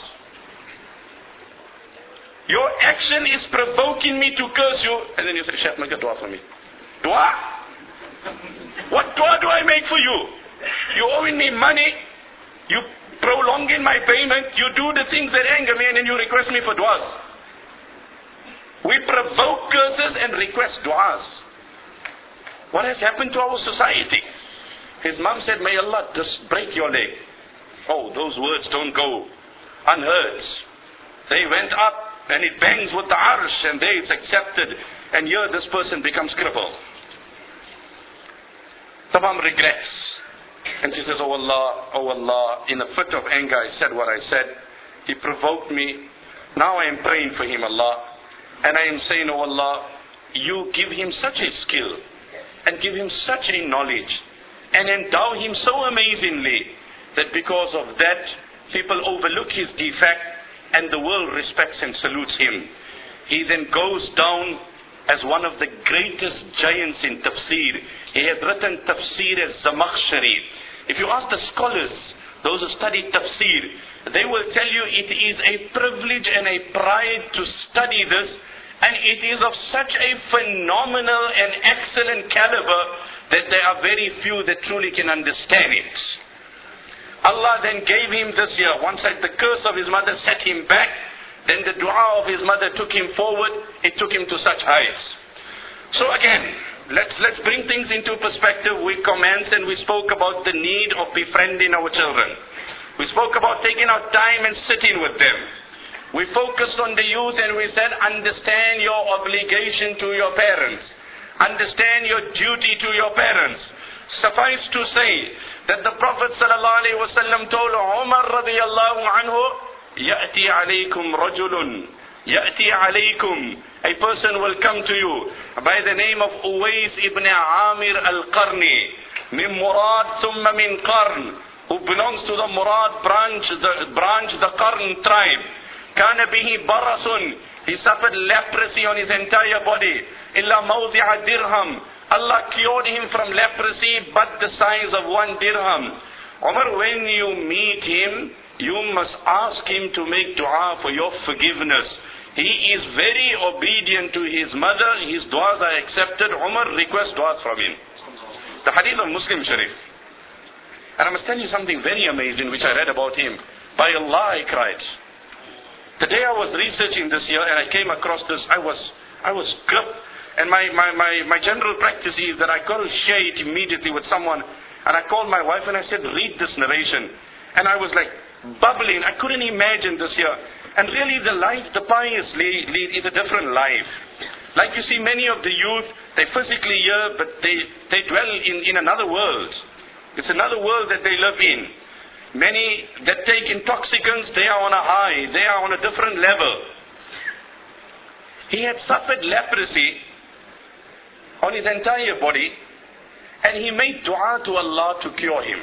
Your action is provoking me to curse you. And then you say, Sheikh, make a dua for me. Dua? What dua do I make for you? You're owing me money. You prolonging my payment. You do the things that anger me and then you request me for du'as. We provoke curses and request du'as. What has happened to our society? His mom said, may Allah just break your leg. Oh, those words don't go unheard. They went up and it bangs with the arsh and there it's accepted. And here this person becomes crippled. The mom regrets. And she says, oh Allah, in a fit of anger I said what I said. He provoked me. Now I am praying for him, Allah. And I am saying, oh Allah, you give him such a skill and give him such a knowledge and endow him so amazingly that because of that, people overlook his defect and the world respects and salutes him. He then goes down as one of the greatest giants in tafsir. He had written tafsir as Zamakhshari. If you ask the scholars, those who study tafsir, they will tell you it is a privilege and a pride to study this, and it is of such a phenomenal and excellent caliber that there are very few that truly can understand it. Allah then gave him this year. One side the curse of his mother set him back. Then the dua of his mother took him forward. It took him to such heights. So again, let's bring things into perspective. We commenced and we spoke about the need of befriending our children. We spoke about taking our time and sitting with them. We focused on the youth and we said, understand your obligation to your parents. Understand your duty to your parents. Suffice to say that the Prophet ﷺ told Umar radiyallahu anhu, يَأْتِي عَلَيْكُمْ رَجُلٌ يَأْتِي عَلَيْكُمْ. A person will come to you by the name of Uwais ibn Amir al-Qarni, min Murad thumma min Qarn, who belongs to the Murad branch, the Qarn tribe. كان به برص. He suffered leprosy on his entire body. إلا موضع درهم. Allah cured him from leprosy but the size of 1 dirham. Umar, when you meet him, you must ask him to make dua for your forgiveness. He is very obedient to his mother. His duas are accepted. Umar, request duas from him. The hadith of Muslim Sharif. And I must tell you something very amazing which I read about him. By Allah, I cried. The day I was researching this year and I came across this, I was gripped. And my general practice is that I got to share it immediately with someone. And I called my wife and I said, read this narration. And I was like bubbling. I couldn't imagine this year. And really the life the pious lead is a different life. Like you see many of the youth, they're physically here, but they dwell in another world. It's another world that they live in. Many that take intoxicants, they are on a high. They are on a different level. He had suffered leprosy on his entire body, and he made dua to Allah to cure him.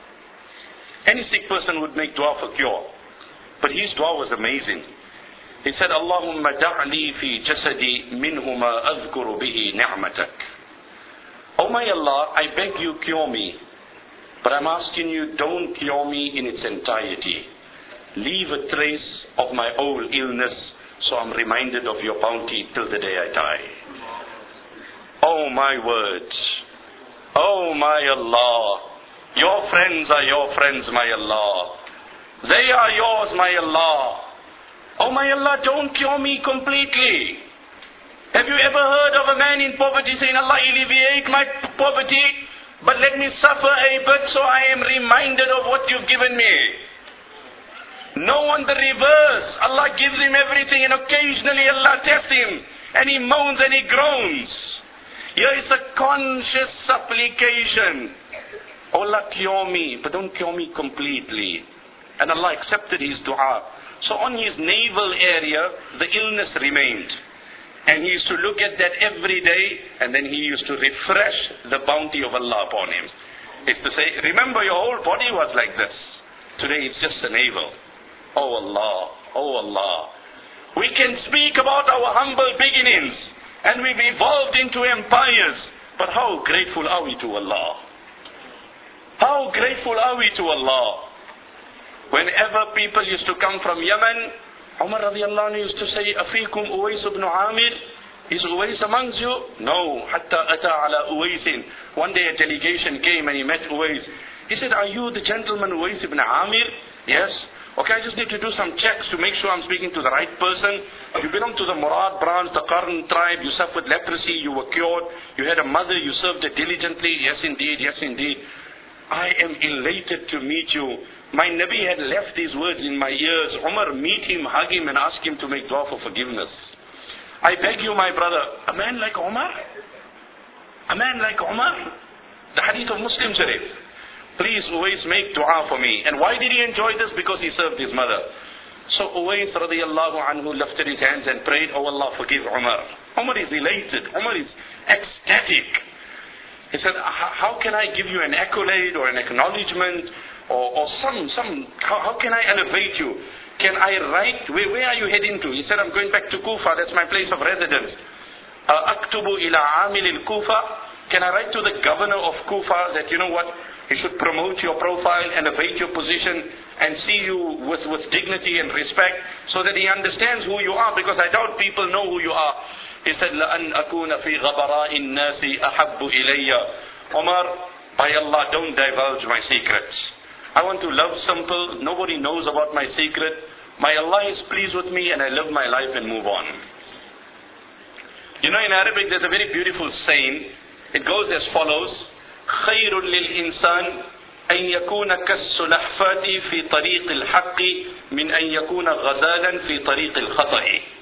Any sick person would make dua for cure, but his dua was amazing. He said, Allahumma da'li fi jasadi minhuma azkuru bihi ni'matak. Oh my Allah, I beg you cure me, but I'm asking you don't cure me in its entirety. Leave a trace of my old illness so I'm reminded of your bounty till the day I die. Oh my words. Oh my Allah. Your friends are your friends, my Allah. They are yours, my Allah. Oh my Allah, don't cure me completely. Have you ever heard of a man in poverty saying, Allah, alleviate my poverty, but let me suffer a bit so I am reminded of what you've given me? No, on the reverse. Allah gives him everything and occasionally Allah tests him and he moans and he groans. Here is a conscious supplication. Oh Allah, cure me, but don't cure me completely. And Allah accepted his dua. So on his navel area, the illness remained. And he used to look at that every day, and then he used to refresh the bounty of Allah upon him. He used to say, remember your whole body was like this. Today it's just a navel. Oh Allah, oh Allah. We can speak about our humble beginnings, and we've evolved into empires. But how grateful are we to Allah? How grateful are we to Allah? Whenever people used to come from Yemen, Umar radiallahu anhu used to say, Afikum Uwais ibn Amir? Is Uwais amongst you? No. Hatta ata ala Uwaisin. One day a delegation came and he met Uwais. He said, are you the gentleman Uwais ibn Amir? Yes. Okay, I just need to do some checks to make sure I'm speaking to the right person. You belong to the Murad branch, the Qarn tribe. You suffered leprosy. You were cured. You had a mother. You served her diligently. Yes, indeed. Yes, indeed. I am elated to meet you. My Nabi had left these words in my ears. Umar, meet him, hug him and ask him to make dua for forgiveness. I beg you, my brother, a man like Umar? A man like Umar? The hadith of Muslim Sharif. Please, Uwais, make dua for me. And why did he enjoy this? Because he served his mother. So Uwais radiallahu anhu lifted his hands and prayed, oh Allah, forgive Umar. Umar is elated. Umar is ecstatic. He said, how can I give you an accolade or an acknowledgement or how can I elevate you? Can I write, where are you heading to? He said, I'm going back to Kufa, that's my place of residence. Aktubu ila amil al-Kufa. Can I write to the governor of Kufa that, you know what, he should promote your profile, elevate your position and see you with dignity and respect so that he understands who you are, because I doubt people know who you are. He said, لَأَنْ أَكُونَ فِي غَبَرَاءِ النَّاسِ أَحَبُّ إِلَيَّ. Omar, by Allah, don't divulge my secrets. I want to love simple. Nobody knows about my secret. My Allah is pleased with me and I live my life and move on. You know, in Arabic there's a very beautiful saying. It goes as follows. خَيْرٌ لِلْإِنسَانِ أَنْ يَكُونَ كَالسُّلَحْفَةِ فِي طَرِيقِ الْحَقِّ مِنْ أَنْ يَكُونَ غَزَالًا فِي طَرِيقِ الْخَطَئِ.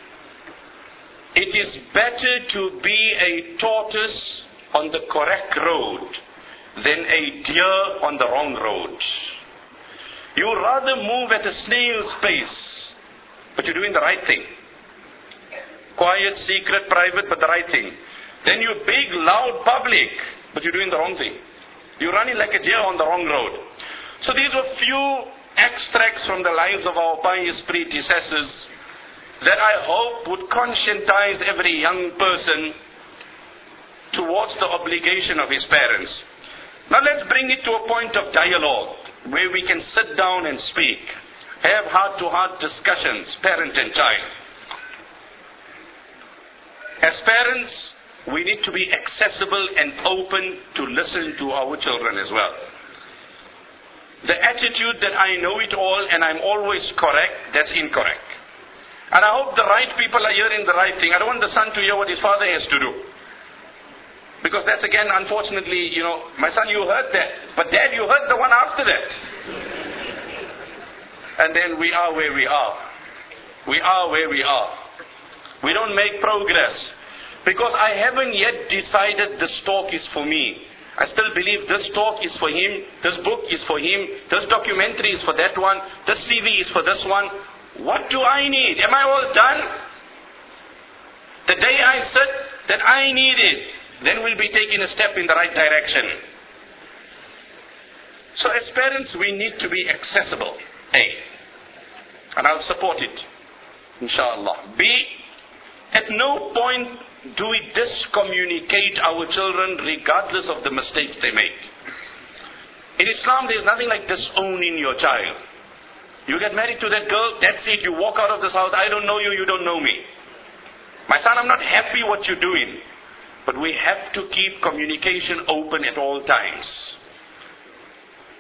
It is better to be a tortoise on the correct road than a deer on the wrong road. You rather move at a snail's pace, but you're doing the right thing. Quiet, secret, private, but the right thing. Then you big, loud, public, but you're doing the wrong thing. You're running like a deer on the wrong road. So these were few extracts from the lives of our pious predecessors that I hope would conscientize every young person towards the obligation of his parents. Now let's bring it to a point of dialogue where we can sit down and speak, have heart-to-heart discussions, parent and child. As parents, we need to be accessible and open to listen to our children as well. The attitude that I know it all and I'm always correct, that's incorrect. And I hope the right people are hearing the right thing. I don't want the son to hear what his father has to do. Because that's again, unfortunately, you know, my son, you heard that. But dad, you heard the one after that. And then we are where we are. We are where we are. We don't make progress. Because I haven't yet decided this talk is for me. I still believe this talk is for him. This book is for him. This documentary is for that one. This CV is for this one. What do I need? Am I all done? The day I said that I need it, then we'll be taking a step in the right direction. So as parents, we need to be accessible. A. And I'll support it. Inshallah. B. At no point do we discommunicate our children regardless of the mistakes they make. In Islam, there's nothing like disowning your child. You get married to that girl, that's it. You walk out of this house, I don't know you, you don't know me. My son, I'm not happy what you're doing. But we have to keep communication open at all times.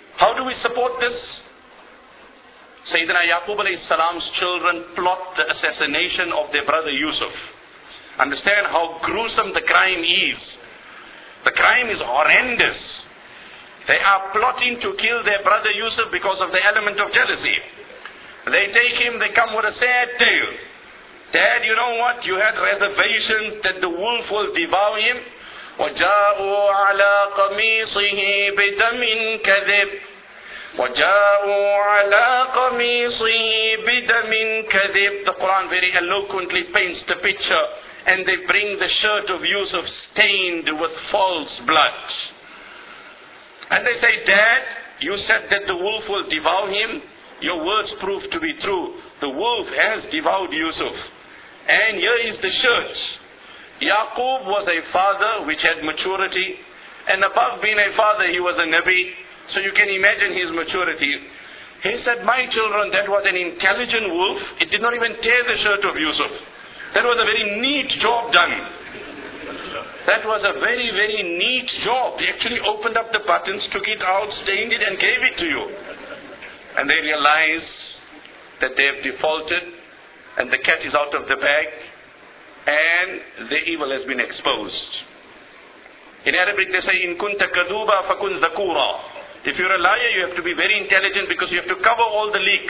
do we support this? Sayyidina Yaqub alayhi salam's children plot the assassination of their brother Yusuf. Understand how gruesome the crime is. The crime is horrendous. They are plotting to kill their brother Yusuf because of the element of jealousy. They take him, they come with a sad tale. Dad, you know what? You had reservations that the wolf will devour him. وَجَاءُوا عَلَىٰ قَمِيصِهِ بِدَمٍ كَذِبٍ وَجَاءُوا عَلَىٰ قَمِيصِهِ بِدَمٍ كَذِبٍ. The Quran very eloquently paints the picture, and they bring the shirt of Yusuf stained with false blood. And they say, Dad, you said that the wolf will devour him. Your words prove to be true. The wolf has devoured Yusuf. And here is the shirt. Yaqub was a father which had maturity. And above being a father, he was a Nabi. So you can imagine his maturity. He said, my children, that was an intelligent wolf. It did not even tear the shirt of Yusuf. That was a very neat job done. That was a very, very neat job. They actually opened up the buttons, took it out, stained it and gave it to you. And they realize that they have defaulted and the cat is out of the bag and the evil has been exposed. In Arabic they say, in kunta kaduba fakun zakura. If you're a liar, you have to be very intelligent because you have to cover all the leaks.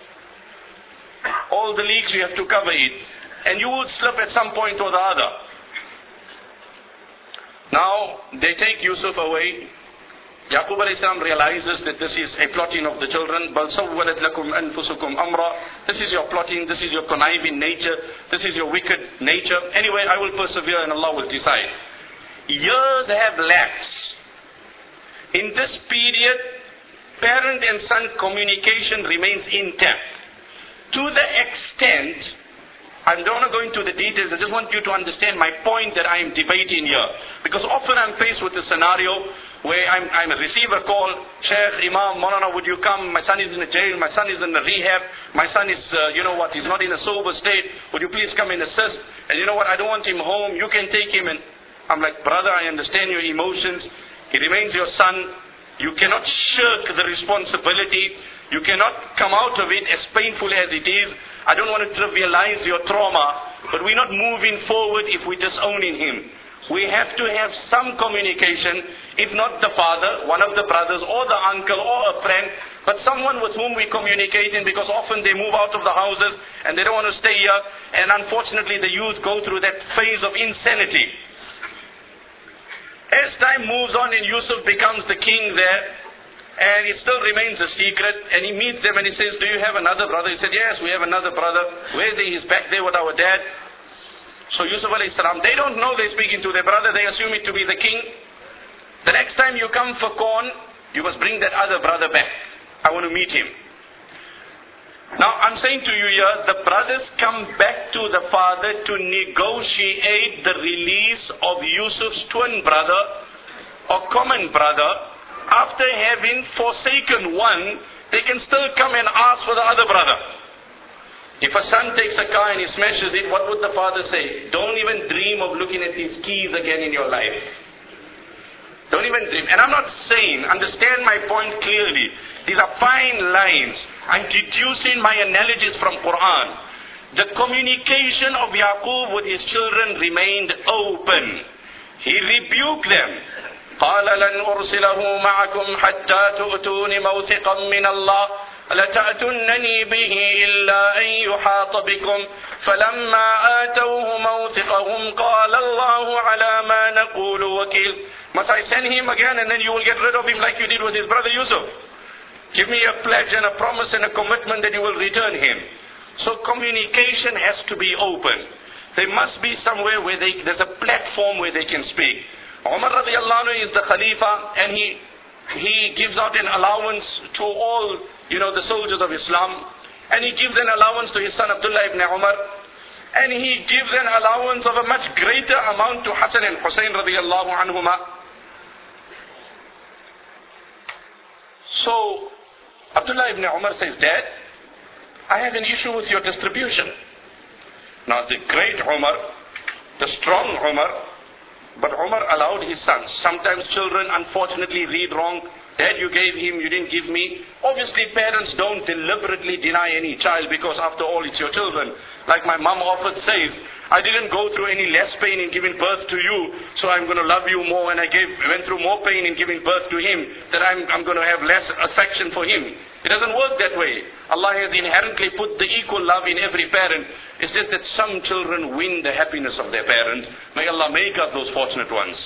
All the leaks, you have to cover it. And you would slip at some point or the other. Now, they take Yusuf away. Yaqub alayhi salam realizes that this is a plotting of the children. بَلْ سَوَّلَتْ لَكُمْ أَنفُسُكُمْ أَمْرًا. This is your plotting, this is your conniving nature, this is your wicked nature. Anyway, I will persevere and Allah will decide. Years have lapsed. In this period, parent and son communication remains intact. To the extent, I don't want to go into the details, I just want you to understand my point that I am debating here. Because often I'm faced with a scenario where I receive a call, Sheikh, Imam, Maulana, would you come? My son is in the jail, my son is in the rehab, my son is, he's not in a sober state, would you please come and assist? And you know what, I don't want him home, you can take him. And I'm like, brother, I understand your emotions. He remains your son. You cannot shirk the responsibility. You cannot come out of it as painful as it is. I don't want to trivialize your trauma, but we're not moving forward if we're disowning him. We have to have some communication, if not the father, one of the brothers, or the uncle, or a friend, but someone with whom we're communicating, because often they move out of the houses and they don't want to stay here, and unfortunately the youth go through that phase of insanity. As time moves on and Yusuf becomes the king there, and it still remains a secret, and he meets them and he says, do you have another brother? He said, yes, we have another brother. Where is he? He's back there with our dad. So Yusuf alayhi salam, they don't know they're speaking to their brother, they assume it to be the king. The next time you come for corn, you must bring that other brother back. I want to meet him. Now I'm saying to you here, the brothers come back to the father to negotiate the release of Yusuf's twin brother or common brother. After having forsaken one, they can still come and ask for the other brother. If a son takes a car and he smashes it, what would the father say? Don't even dream of looking at these keys again in your life. Don't even dream. And I'm not saying, understand my point clearly. These are fine lines. I'm deducing my analogies from Quran. The communication of Yaqub with his children remained open. He rebuked them. قال لن أرسله معكم حتى تؤتون موثقا من الله لتأتونني به إلا أن يحاط بكم فلما آتوه موثقهم قال الله على ما نقول وكيل. Must I send him again and then you will get rid of him like you did with his brother Yusuf? Give me a pledge and a promise and a commitment that you will return him. So communication has to be open. There must be somewhere where there's a platform where they can speak. Umar radiallahu anhu is the Khalifa, and he gives out an allowance to all, the soldiers of Islam. And he gives an allowance to his son Abdullah ibn Umar. And he gives an allowance of a much greater amount to Hassan and Hussein radiallahu anhuma. So, Abdullah ibn Umar says, Dad, I have an issue with your distribution. Now the great Umar, the strong Umar, but Umar allowed his sons. Sometimes children unfortunately read wrong. Dad, you gave him, you didn't give me. Obviously, parents don't deliberately deny any child because after all, it's your children. Like my mom often says, I didn't go through any less pain in giving birth to you, so I'm going to love you more, and I went through more pain in giving birth to him, that I'm going to have less affection for him. It doesn't work that way. Allah has inherently put the equal love in every parent. It's just that some children win the happiness of their parents. May Allah make us those fortunate ones.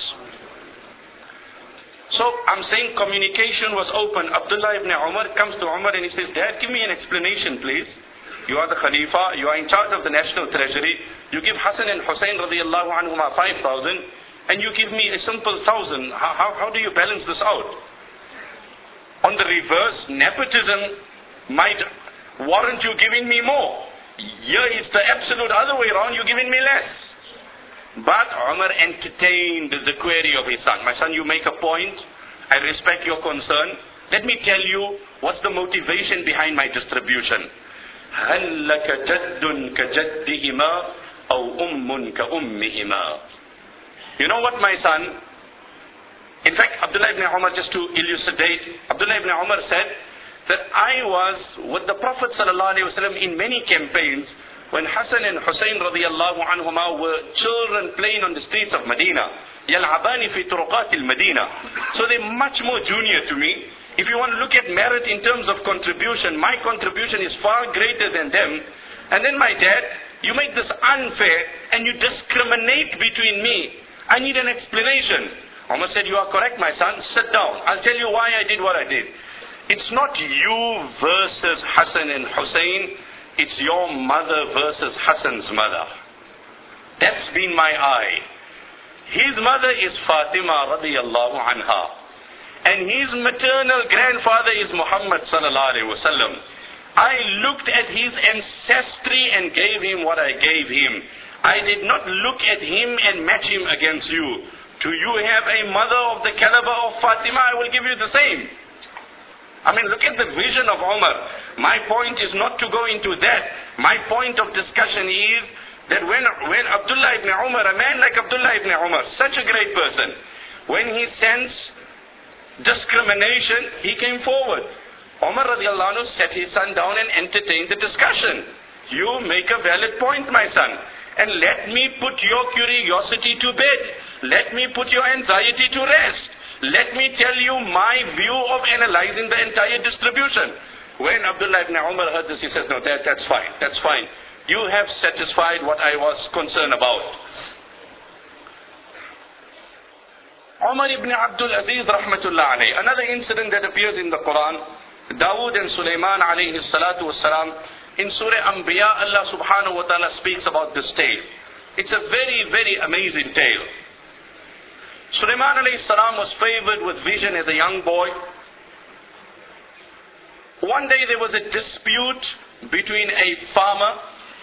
So I'm saying communication was open. Abdullah ibn Umar comes to Umar and he says, Dad, give me an explanation please. You are the Khalifa, you are in charge of the national treasury. You give Hassan and Hussein radiallahu anhuma 5,000 and you give me a simple 1,000. How do you balance this out? On the reverse, nepotism might warrant you giving me more. Here it's the absolute other way around, you're giving me less. But Umar entertained the query of his son. My son, you make a point. I respect your concern. Let me tell you what's the motivation behind my distribution. هَلْ لَكَ جَدٌّ كَجَدِّهِمَا أَوْ أُمٌّ كَأُمِّهِمَا. You know what, my son? In fact, Abdullah ibn Umar, just to elucidate, Abdullah ibn Umar said that I was with the Prophet ﷺ in many campaigns when Hassan and Hussein radiallahu anhuma were children playing on the streets of Medina. يَلْعَبَانِ فِي تُرُقَاتِ الْمَدِينَةِ. So they're much more junior to me. If you want to look at merit in terms of contribution, my contribution is far greater than them. And then my dad, you make this unfair and you discriminate between me. I need an explanation. Umar said, you are correct, my son. Sit down. I'll tell you why I did what I did. It's not you versus Hassan and Hussein. It's your mother versus Hassan's mother. That's been my eye. His mother is Fatima radiallahu anha. And his maternal grandfather is Muhammad sallallahu alaihi wasallam. I looked at his ancestry and gave him what I gave him. I did not look at him and match him against you. Do you have a mother of the caliber of Fatima? I will give you the same. I mean, look at the vision of Umar. My point is not to go into that. My point of discussion is that when Abdullah ibn Umar, a man like Abdullah ibn Umar, such a great person, when he sensed discrimination, he came forward. Umar radiallahu anhu sat his son down and entertained the discussion. You make a valid point, my son. And let me put your curiosity to bed. Let me put your anxiety to rest. Let me tell you my view of analyzing the entire distribution. When Abdullah ibn Umar heard this, he says, no, that's fine. That's fine. You have satisfied what I was concerned about. Umar ibn Abdul Aziz rahmatullah alayhi. Another incident that appears in the Quran, Dawood and Sulaiman alayhi salatu wassalam. In Surah Anbiya, Allah subhanahu wa ta'ala speaks about this tale. It's a very, very amazing tale. Sulaiman alayhi salam was favored with vision as a young boy. One day there was a dispute between a farmer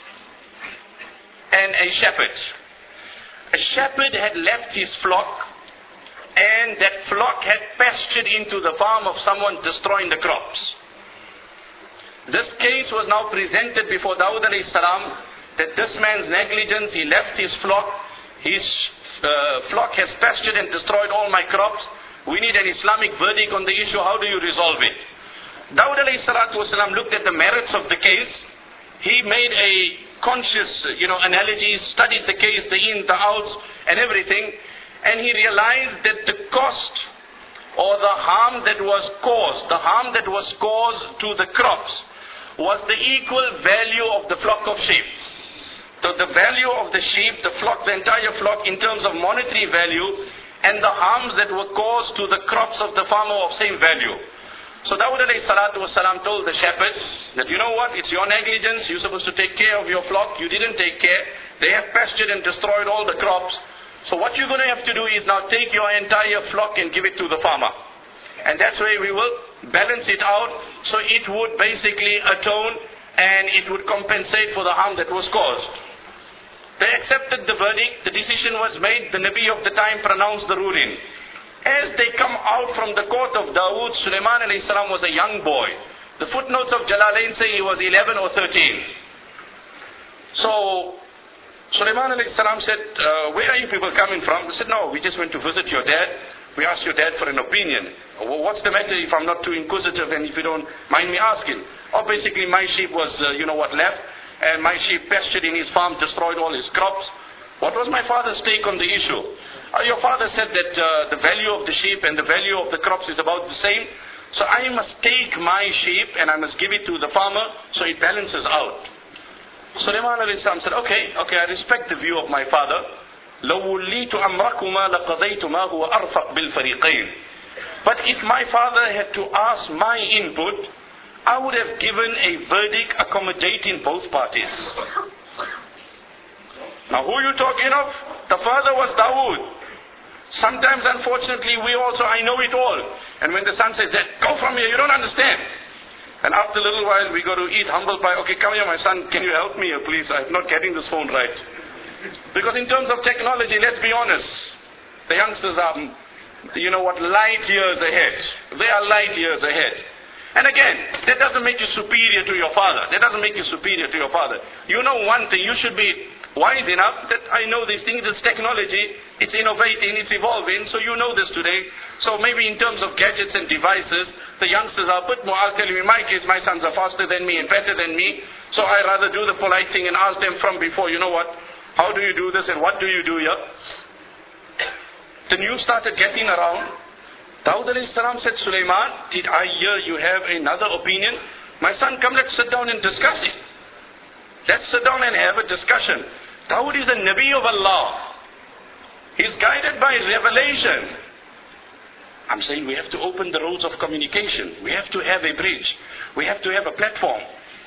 and a shepherd. A shepherd had left his flock, and that flock had pastured into the farm of someone destroying the crops. This case was now presented before Dawood alayhi salam, that this man's negligence, he left his flock, his flock has pastured and destroyed all my crops. We need an Islamic verdict on the issue. How do you resolve it? Dawud alayhi salatu wasalam looked at the merits of the case. He made a conscious, analogy, studied the case, the ins, the outs, and everything. And he realized that the cost or the harm that was caused to the crops was the equal value of the flock of sheep. So the value of the sheep, the flock, the entire flock in terms of monetary value, and the harms that were caused to the crops of the farmer of same value. So Dawud alayhi salatu wasalam told the shepherd that, you know what, it's your negligence, you're supposed to take care of your flock, you didn't take care, they have pastured and destroyed all the crops. So what you're going to have to do is now take your entire flock and give it to the farmer. And that's why we will balance it out, so it would basically atone and it would compensate for the harm that was caused. They accepted the verdict, the decision was made, the Nabi of the time pronounced the ruling. As they come out from the court of Dawood, Sulaiman alayhi salam was a young boy. The footnotes of Jalalain say he was 11 or 13. So Sulaiman alayhi salam said, where are you people coming from? They said, no, we just went to visit your dad. We asked your dad for an opinion. What's the matter if I'm not too inquisitive and if you don't mind me asking? Or basically my sheep was, left. And my sheep pastured in his farm, destroyed all his crops. What was my father's take on the issue? Your father said that the value of the sheep and the value of the crops is about the same. So I must take my sheep and I must give it to the farmer so it balances out. Sulaiman alayhi salam said, okay, I respect the view of my father. لو وليت أمركما لقضيت ما هو أرفق بالفريقين. But if my father had to ask my input, I would have given a verdict accommodating both parties. Now who are you talking of? The father was Dawood. Sometimes unfortunately I know it all. And when the son says that, go from here, you don't understand. And after a little while we go to eat humble pie. Okay, come here my son, can you help me here please? I'm not getting this phone right. Because in terms of technology, let's be honest, the youngsters are, light years ahead. They are light years ahead. And again, that doesn't make you superior to your father. That doesn't make you superior to your father. You know one thing, you should be wise enough that I know these things, it's technology, it's innovating, it's evolving, so you know this today. So maybe in terms of gadgets and devices, the youngsters are a bit more, I'll tell you in my case, my sons are faster than me and better than me, so I rather do the polite thing and ask them from before, you know what, how do you do this and what do you do here? The news started getting around. Dawud alayhi salam said, Sulaiman, did I hear you have another opinion? My son, come let's sit down and discuss it. Let's sit down and have a discussion. Dawud is a Nabi of Allah. He's guided by revelation. I'm saying we have to open the roads of communication. We have to have a bridge. We have to have a platform.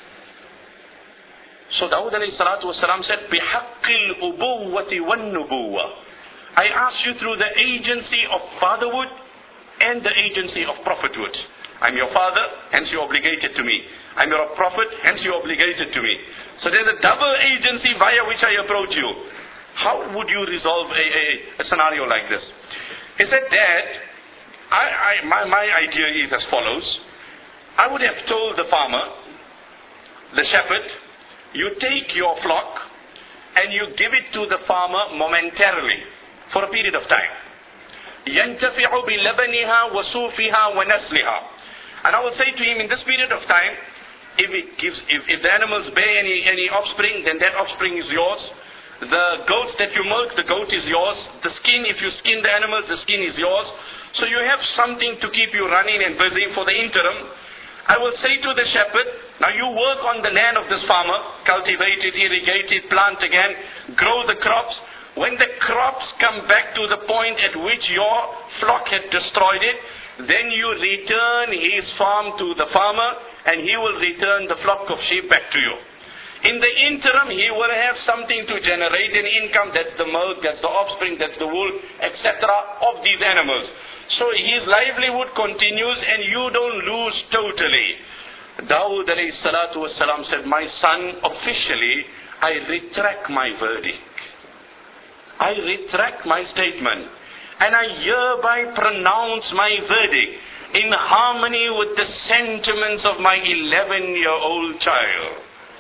So Dawud alayhi salatu wasalam said, بِحَقِّ الْأُبُوَّةِ وَالنُّبُوَّةِ I ask you through the agency of fatherhood and the agency of prophethood. I'm your father, hence you're obligated to me. I'm your prophet, hence you're obligated to me. So there's a double agency via which I approach you. How would you resolve a scenario like this? He said, Dad, my idea is as follows. I would have told the farmer, the shepherd, you take your flock and you give it to the farmer momentarily for a period of time. يَنْتَفِعُ بِلَبَنِهَا وَصُوفِهَا وَنَسْلِهَا. And I will say to him, in this period of time, if the animals bear any offspring, then that offspring is yours. The goats that you milk, the goat is yours. The skin, if you skin the animals, the skin is yours. So you have something to keep you running and busy for the interim. I will say to the shepherd, now you work on the land of this farmer, cultivate it, irrigate it, plant again, grow the crops. When the crops come back to the point at which your flock had destroyed it, then you return his farm to the farmer and he will return the flock of sheep back to you. In the interim, he will have something to generate an income. That's the milk, that's the offspring, that's the wool, etc. of these animals. So his livelihood continues and you don't lose totally. Dawud alayhi salatu wasalam said, my son, officially, I retract my verdict. I retract my statement. And I hereby pronounce my verdict in harmony with the sentiments of my 11-year-old child.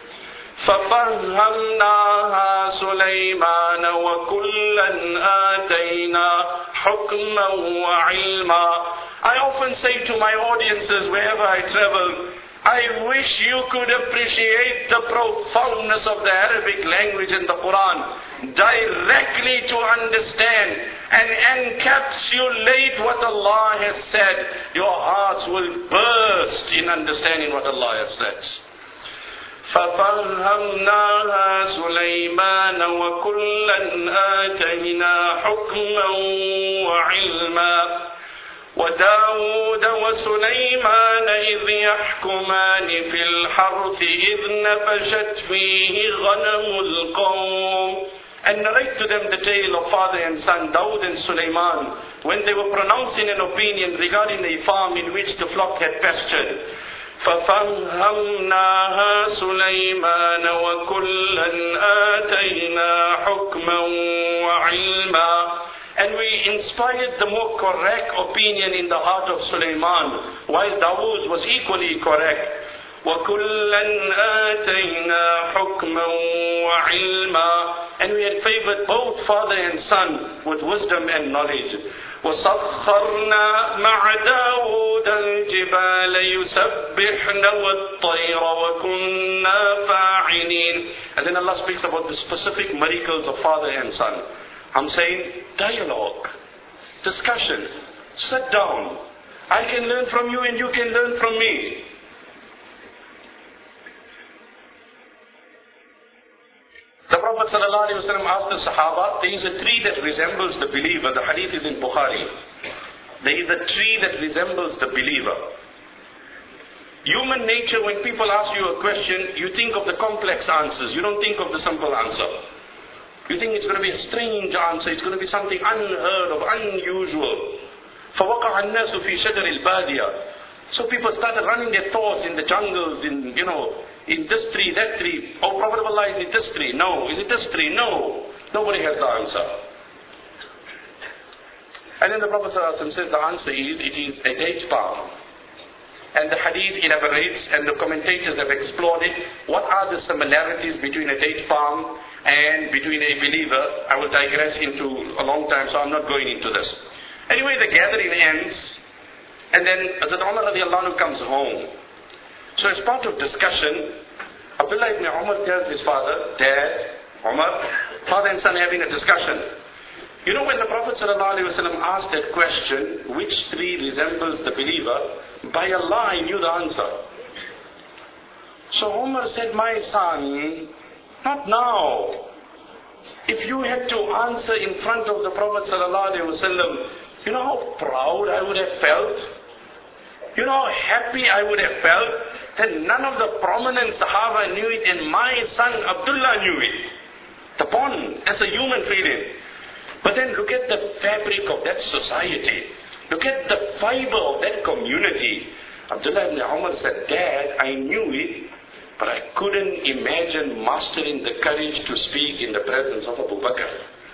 فَفَرْهَمْنَاهَا سُلَيْمَانَ وَكُلًّا آتَيْنَا حُكْمًا وَعِلْمًا. I often say to my audiences wherever I travel, I wish you could appreciate the profoundness of the Arabic language in the Quran directly to understand and encapsulate what Allah has said. Your hearts will burst in understanding what Allah has said. فَفَرْهَمْنَاهَا سُلَيْمَانَ وَكُلًّا آتَيْنَا حُكْمًا وَعِلْمًا وداود وسليمان إذ يحكمان في الحرث إذ نفشت فيه غنم القوم. And narrate to them the tale of father and son, Dawud and Sulaiman, when they were pronouncing an opinion regarding a farm in which the flock had pastured. فَفَهَّمْنَاهَا سُلَيْمَانَ وَكُلًّا آتَيْنَا حُكْمًا وَعِلْمًا. And we inspired the more correct opinion in the heart of Sulaiman, while Dawood was equally correct. وَكُلًّا آتَيْنَا حُكْمًا وَعِلْمًا. And we had favored both father and son with wisdom and knowledge. وَسَخَّرْنَا مَعَ دَاوُودَ الْجِبَالَ يُسَبِّحْنَ وَالطَّيْرَ وَكُنَّا فَاعِلِينَ. And then Allah speaks about the specific miracles of father and son. I'm saying dialogue, discussion, sit down. I can learn from you and you can learn from me. The Prophet ﷺ asked the Sahaba, there is a tree that resembles the believer. The hadith is in Bukhari. There is a tree that resembles the believer. Human nature, when people ask you a question, you think of the complex answers. You don't think of the simple answer. You think it's going to be a strange answer. It's going to be something unheard of, unusual. فَوَقَعَ النَّاسُ فِي شَجَرِ الْبَادِيَةِ. So people started running their thoughts in the jungles, in this tree, that tree. Oh, Prophet of Allah, is it this tree? No. Is it this tree? No. Nobody has the answer. And then the Prophet ﷺ says the answer is, it is a date palm. And the hadith elaborates, and the commentators have explored it. What are the similarities between a date palm and between a believer? I will digress into a long time, so I'm not going into this. Anyway, the gathering ends, and then Hazrat Umar radiallahu anhu comes home. So as part of discussion, Abdullah ibn Umar tells his father, Dad, Umar, father and son having a discussion. You know, when the Prophet ﷺ asked that question, which tree resembles the believer, by Allah I knew the answer. So Umar said, my son, not now. If you had to answer in front of the Prophet ﷺ, you know how proud I would have felt? You know how happy I would have felt that none of the prominent Sahaba knew it and my son Abdullah knew it. The bond, that's a human feeling. But then look at the fabric of that society. Look at the fiber of that community. Abdullah ibn Umar said, Dad, I knew it, but I couldn't imagine mastering the courage to speak in the presence of Abu Bakr.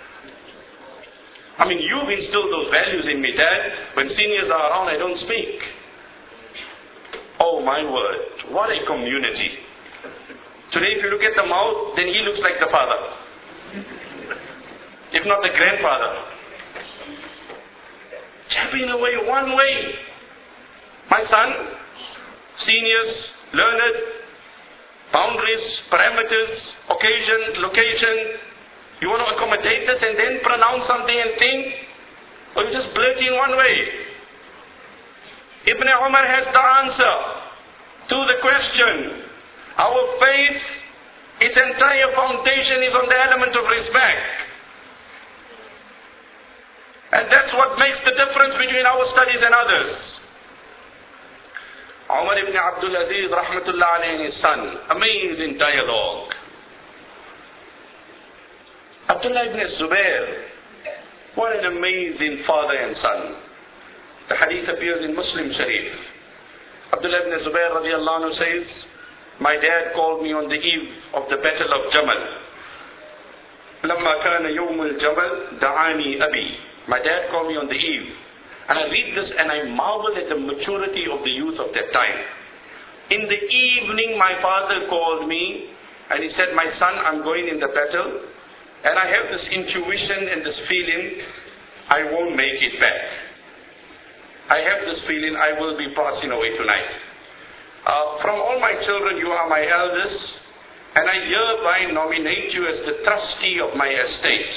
I mean, you've instilled those values in me, Dad. When seniors are around, I don't speak. Oh my word, what a community. Today if you look at the mouth, then he looks like the father. If not the grandfather. Chapping away one way. My son, seniors, learned, boundaries, parameters, occasion, location. You want to accommodate this and then pronounce something and think? Or you just blurt in one way? Ibn Umar has the answer to the question. Our faith, its entire foundation is on the element of respect. And that's what makes the difference between our studies and others. Umar ibn Abdul Aziz rahmatullah alayhi and his son, amazing dialogue. Abdullah ibn Zubair, what an amazing father and son. The hadith appears in Muslim Sharif. Abdullah ibn Zubair radiallahu anhu says, my dad called me on the eve of the battle of Jamal. لما كان يوم الجبل دعاني أبي. My dad called me on the eve. And I read this and I marvel at the maturity of the youth of that time. In the evening my father called me and he said, my son, I'm going in the battle and I have this intuition and this feeling I won't make it back. I have this feeling I will be passing away tonight. From all my children, you are my eldest, and I hereby nominate you as the trustee of my estate.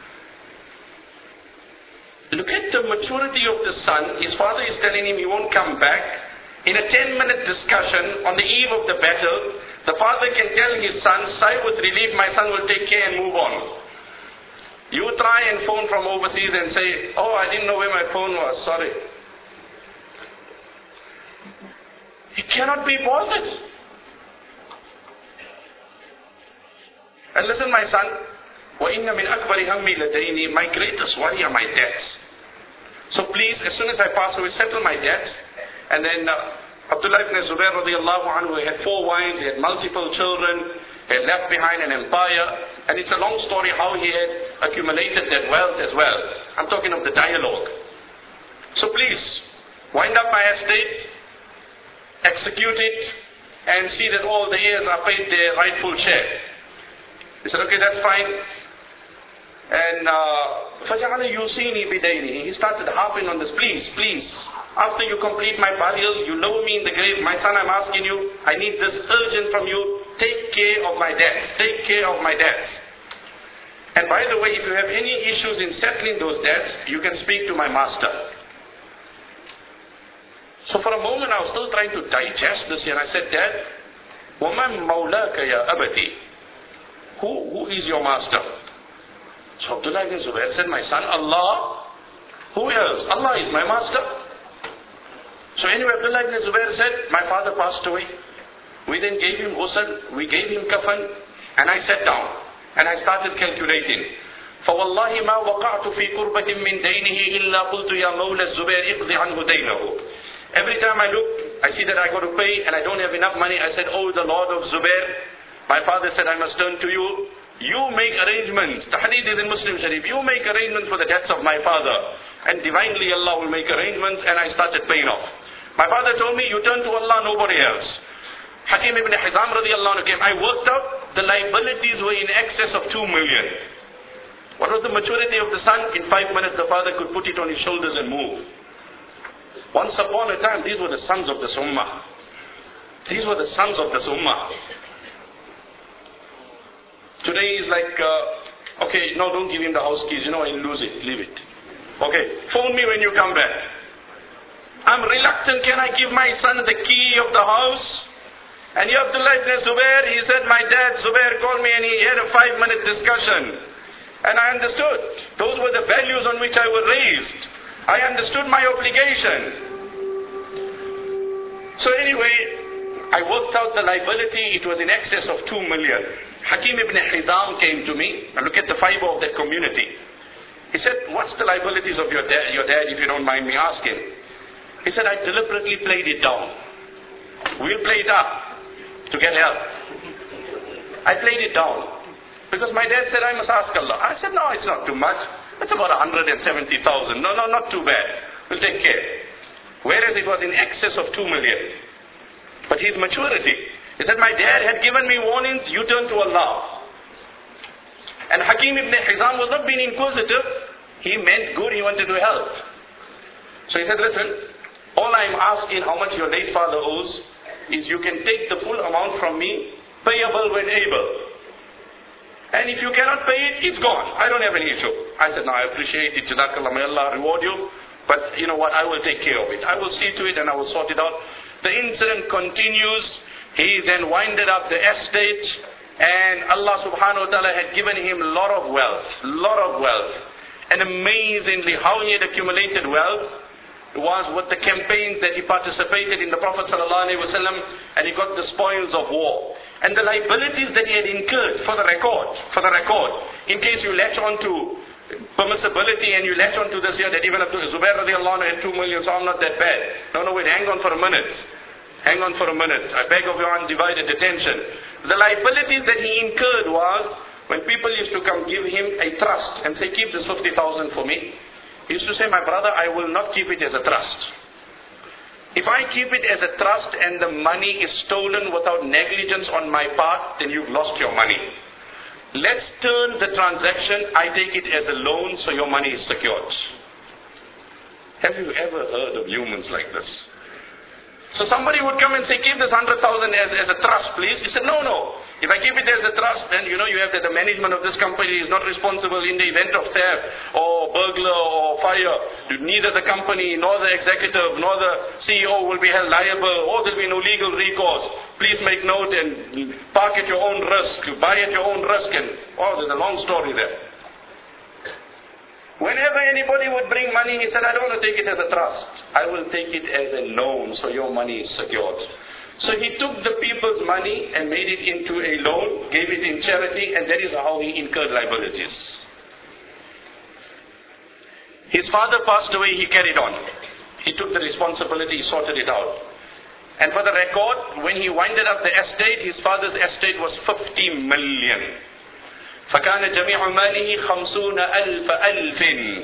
Look at the maturity of the son. His father is telling him he won't come back. In a 10-minute discussion on the eve of the battle, the father can tell his son, sigh with relief, my son will take care and move on. You try and phone from overseas and say, oh, I didn't know where my phone was, sorry. He cannot be bothered. And listen, my son, وَإِنَّ مِنْ أَكْبَرِ هَمِّي لَدَيْنِي, my greatest worry are my debts. So please, as soon as I pass away, settle my debts. And then Abdullah ibn Zubair radiallahu anhu had 4 wives, he had multiple children, he had left behind an empire. And it's a long story how he had accumulated that wealth as well. I'm talking of the dialogue. So please, wind up my estate, execute it, and see that all the heirs are paid their rightful share. He said, okay, that's fine. And فَجَعَلَ يُوصِينِي بِدَيْنِهِ. He started harping on this, please, after you complete my burial, you lower me in the grave, my son, I'm asking you, I need this urgent from you, take care of my debts, take care of my debts. And by the way, if you have any issues in settling those debts, you can speak to my master. So for a moment I was still trying to digest this here, and I said, Dad, وَمَنْ مَوْلَاكَ يَا أَبَتِي? Who is your master? So Abdullah ibn Zubair said, my son, Allah. Who else? Allah is my master. So anyway, Abdullah ibn Zubair said, my father passed away. We then gave him ghusl, we gave him kafan, and I sat down and I started calculating. فَوَاللَّهِ مَا وَقَعْتُ فِي قُرْبَةٍ مِّن دَيْنِهِ إِلَّا قُلْتُ يَا مَوْلَى الزُّبَيْرِ اقْضِ عَنْهُ دَيْنَهُ. Every time I look, I see that I got to pay and I don't have enough money. I said, oh, the Lord of Zubair. My father said, I must turn to you. You make arrangements. The hadith is in Muslim Sharif. You make arrangements for the debts of my father. And divinely Allah will make arrangements, and I started paying off. My father told me, you turn to Allah, nobody else. Hakim ibn Hizam radiallahu anhu came. I worked out the liabilities were in excess of 2 million. What was the maturity of the son? In 5 minutes the father could put it on his shoulders and move. Once upon a time, these were the sons of this ummah. These were the sons of this ummah. Today is like, okay, no, don't give him the house keys. You know, he'll lose it. Leave it. Okay, phone me when you come back. I'm reluctant. Can I give my son the key of the house? And Abdullah ibn Zubair, he said, my dad, Zubair, called me and he had a 5-minute discussion. And I understood. Those were the values on which I was raised. I understood my obligation. So anyway, I worked out the liability. It was in excess of 2 million. Hakim ibn Hizam came to me. And look at the fiber of that community. He said, what's the liabilities of your dad, if you don't mind me asking? He said, I deliberately played it down. We'll play it up to get help. I played it down. Because my dad said, I must ask Allah. I said, no, it's not too much. It's about 170,000. No, not too bad. We'll take care. Whereas it was in excess of 2 million. But his maturity. He said, my dad had given me warnings, you turn to Allah. And Hakim ibn Hizam was not being inquisitive. He meant good, he wanted to help. So he said, listen, all I'm asking how much your late father owes is you can take the full amount from me, payable when able. And if you cannot pay it, it's gone. I don't have any issue. I said, no, I appreciate it. Jazakallah, may Allah reward you. But you know what, I will take care of it. I will see to it and I will sort it out. The incident continues. He then winded up the estate. And Allah subhanahu wa ta'ala had given him a lot of wealth. And amazingly, how he had accumulated wealth was with the campaigns that he participated in the Prophet sallallahu alaihi wasallam, and he got the spoils of war. And the liabilities that he had incurred for the record, in case you latch on to permissibility and you latch on to this here, that even if Zubair radiallahu anhu had 2 million, so I'm not that bad. No, wait, hang on for a minute. I beg of your undivided attention. The liabilities that he incurred was, when people used to come give him a trust and say, keep this 50,000 for me. He used to say, my brother, I will not keep it as a trust. If I keep it as a trust and the money is stolen without negligence on my part, then you've lost your money. Let's turn the transaction, I take it as a loan, so your money is secured. Have you ever heard of humans like this? So somebody would come and say, keep this 100,000 as a trust, please. He said, no. If I keep it as a trust, then you have that the management of this company is not responsible in the event of theft or burglar or fire. Neither the company, nor the executive, nor the CEO will be held liable, or there will be no legal recourse. Please make note and park at your own risk, buy at your own risk, and there's a long story there. Whenever anybody would bring money, he said, I don't want to take it as a trust. I will take it as a loan, so your money is secured. So he took the people's money and made it into a loan, gave it in charity, and that is how he incurred liabilities. His father passed away, he carried on. He took the responsibility, he sorted it out. And for the record, when he winded up the estate, his father's estate was 50 million. فكان جميع ماله 50,000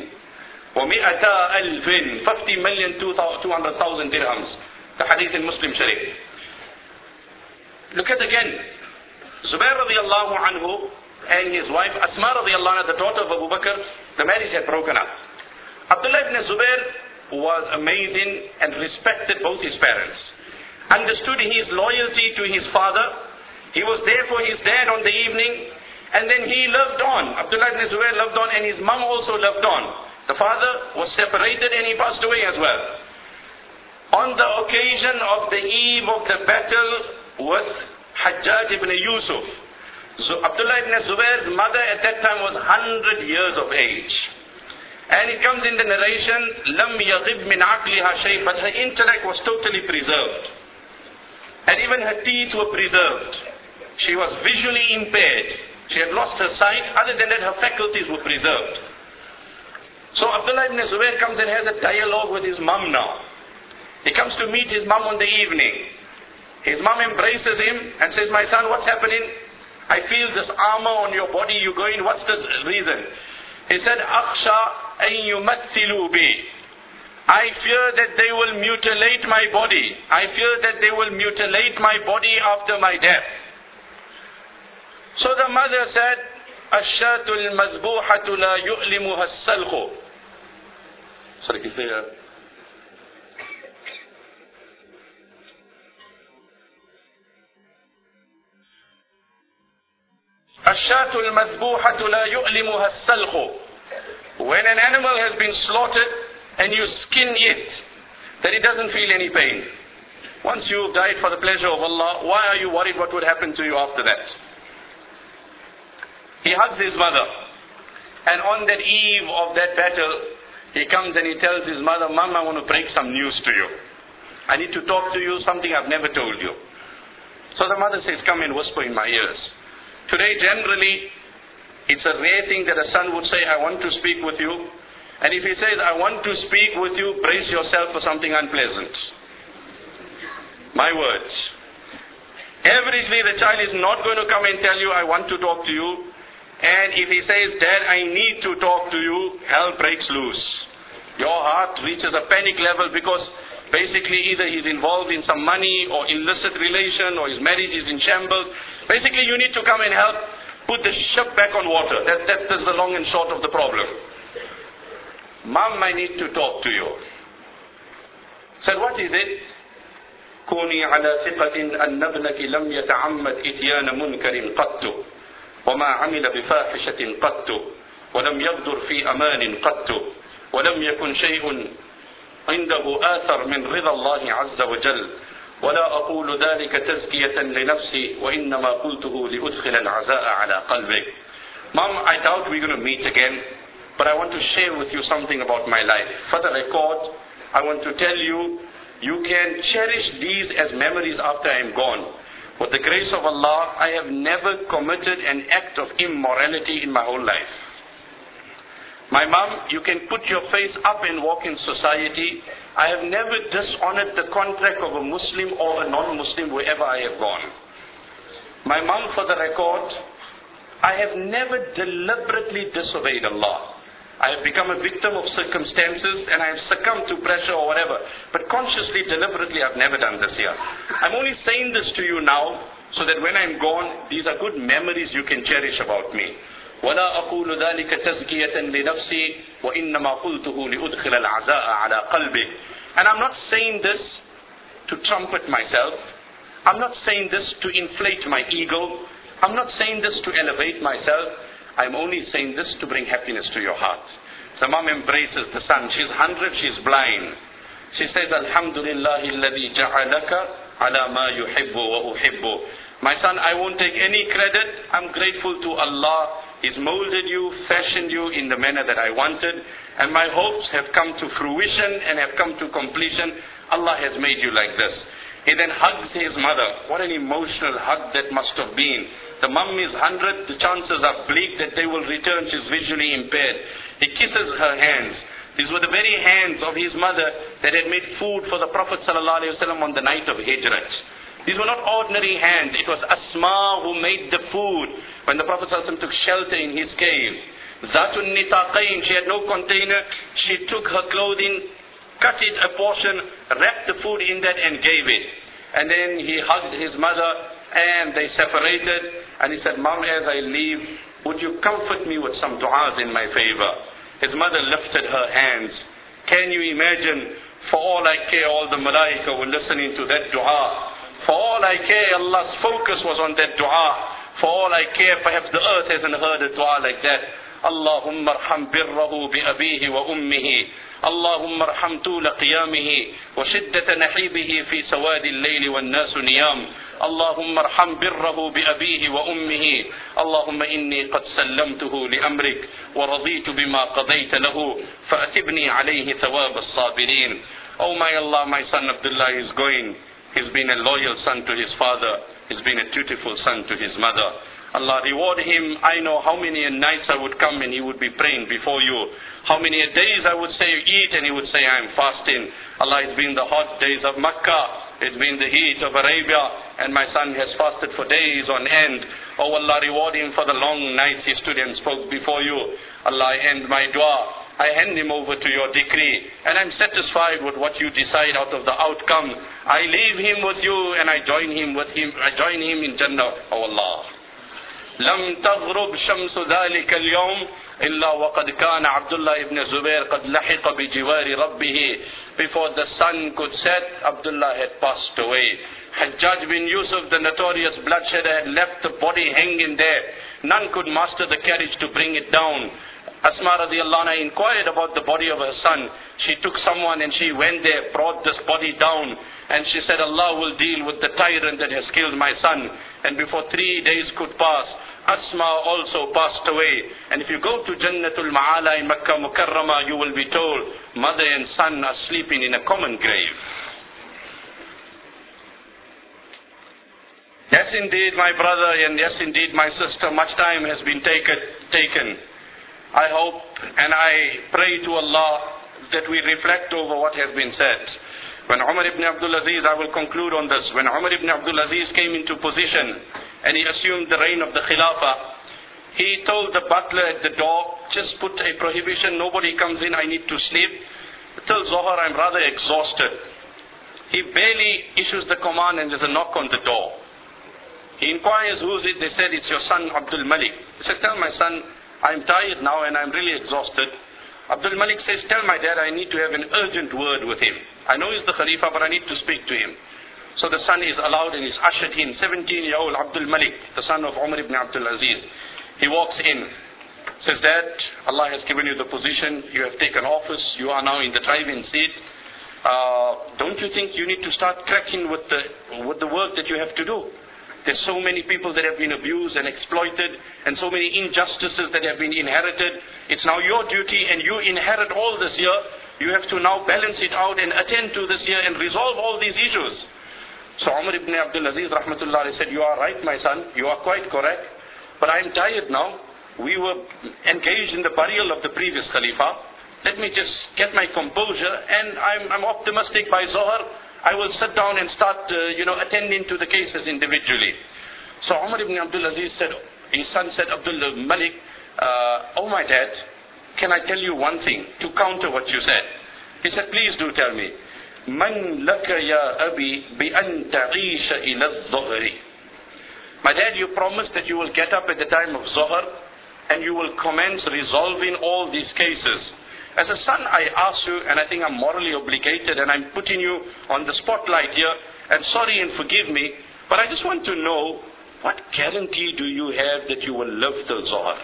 و100,000 50 million 200,000 dirhams. The hadith in Muslim Sharif. Look at again. Zubair radiallahu anhu and his wife Asma radiallahu anha, the daughter of Abu Bakr, the marriage had broken up. Abdullah ibn Zubair was amazing and respected both his parents. Understood his loyalty to his father. He was there for his dad on the evening. And then he loved on. Abdullah ibn Zubair loved on, and his mom also loved on. The father was separated and he passed away as well. On the occasion of the eve of the battle with Hajjaj ibn Yusuf, Abdullah ibn Zubair's mother at that time was 100 years of age. And it comes in the narration, لَمْ يَغِبْ مِنْ عَقْلِهَا شَيْءٍ, but her intellect was totally preserved. And even her teeth were preserved. She was visually impaired. She had lost her sight. Other than that, her faculties were preserved. So Abdullah ibn Zubair comes and has a dialogue with his mom now. He comes to meet his mom on the evening. His mom embraces him and says, my son, what's happening? I feel this armor on your body. You go in. What's the reason? He said, أَخْشَى أَن يُمَثِّلُوا بِي. I fear that they will mutilate my body. I fear that they will mutilate my body after my death. So the mother said, الشاة المذبوحة لا يؤلمها السلخ. Sorry, is there الشاة المذبوحة لا يؤلمها السلخ. When an animal has been slaughtered and you skin it, then it doesn't feel any pain. Once you've died for the pleasure of Allah, why are you worried what would happen to you after that? He hugs his mother, and on that eve of that battle, he comes and he tells his mother, Mom, I want to break some news to you. I need to talk to you, something I've never told you. So the mother says, come and whisper in my ears. Today, generally, it's a rare thing that a son would say, I want to speak with you. And if he says, I want to speak with you, brace yourself for something unpleasant. My words. Averagely, the child is not going to come and tell you, I want to talk to you. And if he says, Dad, I need to talk to you, hell breaks loose. Your heart reaches a panic level because basically either he's involved in some money or illicit relation or his marriage is in shambles. Basically you need to come and help put the ship back on water. That's the long and short of the problem. Mom, I need to talk to you. Said, what is it? كوني على ثقة أن ابنك لم يتعمد إتيان منكر قط وما عمل بفاحشة قط ولم يغدر في أمان قط ولم يكن شيء عنده آثر من رضا الله عز وجل ولا أقول ذلك تزكية لنفسي وإنما قلته لأدخل العزاء على قلبك. Mom, I doubt we're going to meet again, but I want to share with you something about my life. For the record, I want to tell you, you can cherish these as memories after I am gone. With the grace of Allah, I have never committed an act of immorality in my whole life. My mom, you can put your face up and walk in society. I have never dishonored the contract of a Muslim or a non-Muslim wherever I have gone. My mom, for the record, I have never deliberately disobeyed Allah. I have become a victim of circumstances and I have succumbed to pressure or whatever. But consciously, deliberately, I've never done this here. I'm only saying this to you now so that when I'm gone, these are good memories you can cherish about me. ولا أقول ذلك تزكية لنفسي وإنما قلته لأدخل العزاء على قلبي. And I'm not saying this to trumpet myself. I'm not saying this to inflate my ego. I'm not saying this to elevate myself. I'm only saying this to bring happiness to your heart. So mom embraces the son. She's 100, she's blind. She says, Alhamdulillahi alladhi ja'alaka ala ma yuhibbu wa uhibbu. My son, I won't take any credit. I'm grateful to Allah. He's molded you, fashioned you in the manner that I wanted. And my hopes have come to fruition and have come to completion. Allah has made you like this. He then hugs his mother. What an emotional hug that must have been. The mum is 100, the chances are bleak that they will return. She's visually impaired. He kisses her hands. These were the very hands of his mother that had made food for the Prophet ﷺ on the night of Hijrat. These were not ordinary hands. It was Asma who made the food when the Prophet ﷺ took shelter in his cave. Zatun Nitaqain, she had no container. She took her clothing, cut it a portion, wrapped the food in that and gave it. And then he hugged his mother And they separated. And he said, Mom, as I leave, would you comfort me with some du'as in my favor? His mother lifted her hands. Can you imagine? For all I care, all the malaika were listening to that dua. For all I care, Allah's focus was on that dua. For all I care, perhaps the earth hasn't heard a dua like that. Allahumma arham birrahu bi abihi wa ummihi. Allahumma arham tula qiyamihi wa shiddata nahibihi fi sawadi al-layli wa an-nasu niyam. Allahumma arham birrahu bi abihi wa ummihi. Allahumma inni qad sallamtuhu li amrik wa raditu bima qadayta lahu fa'atibni alayhi thawab as-sabirin. Oh my Allah, my son Abdullah is going. He's been a loyal son to his father. He's been a dutiful son to his mother. Allah reward him. I know how many nights I would come and he would be praying before you. How many days I would say eat and he would say I am fasting. Allah, it's been the hot days of Makkah. It's been the heat of Arabia. And my son has fasted for days on end. Oh Allah, reward him for the long nights he stood and spoke before you. Allah, I end my dua. I hand him over to your decree, and I'm satisfied with what you decide out of the outcome. I leave him with you, and I join him in Jannah. Oh Allah. لم تغرب شمس ذلك اليوم إلا وقد كان عبد الله ibn Zubair قد لحق بجوار ربه. Before the sun could set, Abdullah had passed away. Hajjaj bin Yusuf, the notorious bloodshedder, had left the body hanging there. None could master the carriage to bring it down. Asma radiallahu anha inquired about the body of her son. She took someone and she went there, brought this body down, and she said, Allah will deal with the tyrant that has killed my son. And before 3 days could pass, Asma also passed away. And if you go to Jannatul Ma'ala in Makkah Mukarramah, you will be told mother and son are sleeping in a common grave. Yes indeed, my brother, and yes indeed, my sister, much time has been taken. I hope and I pray to Allah that we reflect over what has been said. When Umar ibn Abdul Aziz, I will conclude on this, when Umar ibn Abdul Aziz came into position and he assumed the reign of the Khilafah, he told the butler at the door, just put a prohibition, nobody comes in, I need to sleep. Till Zohar, I'm rather exhausted. He barely issues the command and there's a knock on the door. He inquires, who is it? They said, it's your son Abdul Malik. He said, tell my son, I'm tired now and I'm really exhausted. Abdul Malik says, tell my dad I need to have an urgent word with him. I know he's the Khalifa, but I need to speak to him. So the son is allowed and is ushered in. 17-year-old Abdul Malik, the son of Umar ibn Abdul Aziz. He walks in, says, Dad, Allah has given you the position. You have taken office. You are now in the driving seat. Don't you think you need to start cracking with the work that you have to do? There's so many people that have been abused and exploited, and so many injustices that have been inherited. It's now your duty, and you inherit all this here. You have to now balance it out and attend to this here and resolve all these issues. So Umar ibn Abdul Aziz rahmatullah said, you are right, my son, you are quite correct, but I'm tired now. We were engaged in the burial of the previous Khalifa. Let me just get my composure, and I'm optimistic by Zohar I will sit down and start, attending to the cases individually. So Umar ibn Abdul Aziz said, his son said, Abdul Malik, oh my dad, can I tell you one thing to counter what you said? He said, please do tell me. Man laka ya abi bi an ta'isha ila adh-dhuhri. My dad, you promised that you will get up at the time of Zohar and you will commence resolving all these cases. As a son, I ask you, and I think I'm morally obligated, and I'm putting you on the spotlight here, and sorry and forgive me, but I just want to know, what guarantee do you have that you will live till Zohar?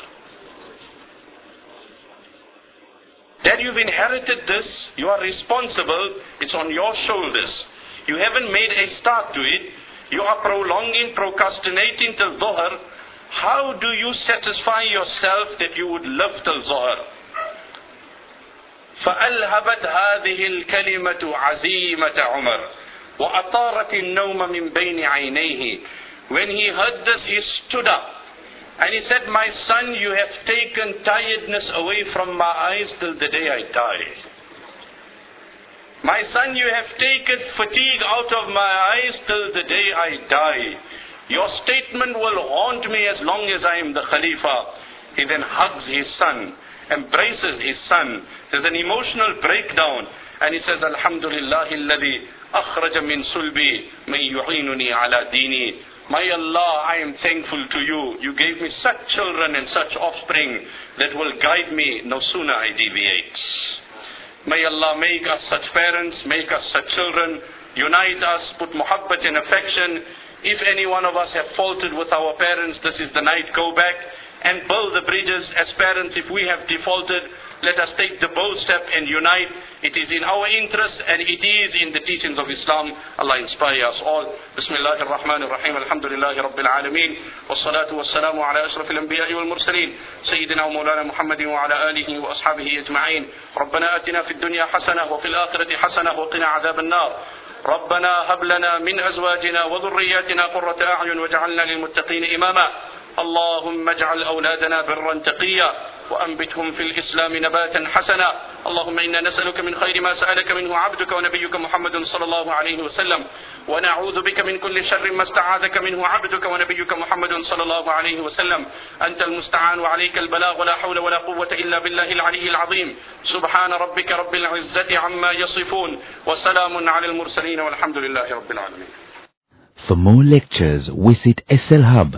Dad, you've inherited this, you are responsible, it's on your shoulders. You haven't made a start to it, you are procrastinating till Zohar. How do you satisfy yourself that you would live till Zohar? فألهبت هذه الكلمة عزيمة عمر وأطارت النوم من بين عينيه. When he heard this, he stood up and he said, my son, you have taken tiredness away from my eyes till the day I die. My son, you have taken fatigue out of my eyes till the day I die. Your statement will haunt me as long as I am the Khalifa. He then hugs his son, embraces his son. There's an emotional breakdown, and he says, Alhamdulillah alladhi akhraja min sulbi man yu'inuni ala dini My Allah, I am thankful to you. You gave me such children and such offspring that will guide me no sooner I deviate. May Allah make us such parents, make us such children, unite us, put muhabbat and affection. If any one of us have faulted with our parents, this is the night, go back and build the bridges as parents. If we have defaulted, let us take the bold step and unite. It is in our interest and it is in the teachings of Islam. Allah inspire us all. Bismillah ar-Rahman ar-Rahim. Alhamdulillahi Rabbil Alameen. Wassalatu wassalamu ala ashraf al-anbiya'i wal mursaleen. Sayyidina wa Mawlana Muhammadin wa ala alihi wa ashabihi ajma'in. Rabbana atina fid dunya hasanah wa fil akhirati hasanah wa qina adhab an-nar. ربنا هب لنا من أزواجنا وذرياتنا قرة أعين واجعلنا للمتقين إماما اللهم اجعل أولادنا برا تقيا وأنبتهم في الإسلام نباتا حسنا اللهم إنا نسألك من خير ما سألك منه عبدك ونبيك محمد صلى الله عليه وسلم ونعوذ بك من كل شر ما استعاذك منه عبدك ونبيك محمد صلى الله عليه وسلم أنت المستعان وعليك البلاغ ولا حول ولا قوة إلا بالله العلي العظيم سبحان ربك رب العزة عما يصفون وسلام على المرسلين والحمد لله رب العالمين. For more lectures, visit SL Hub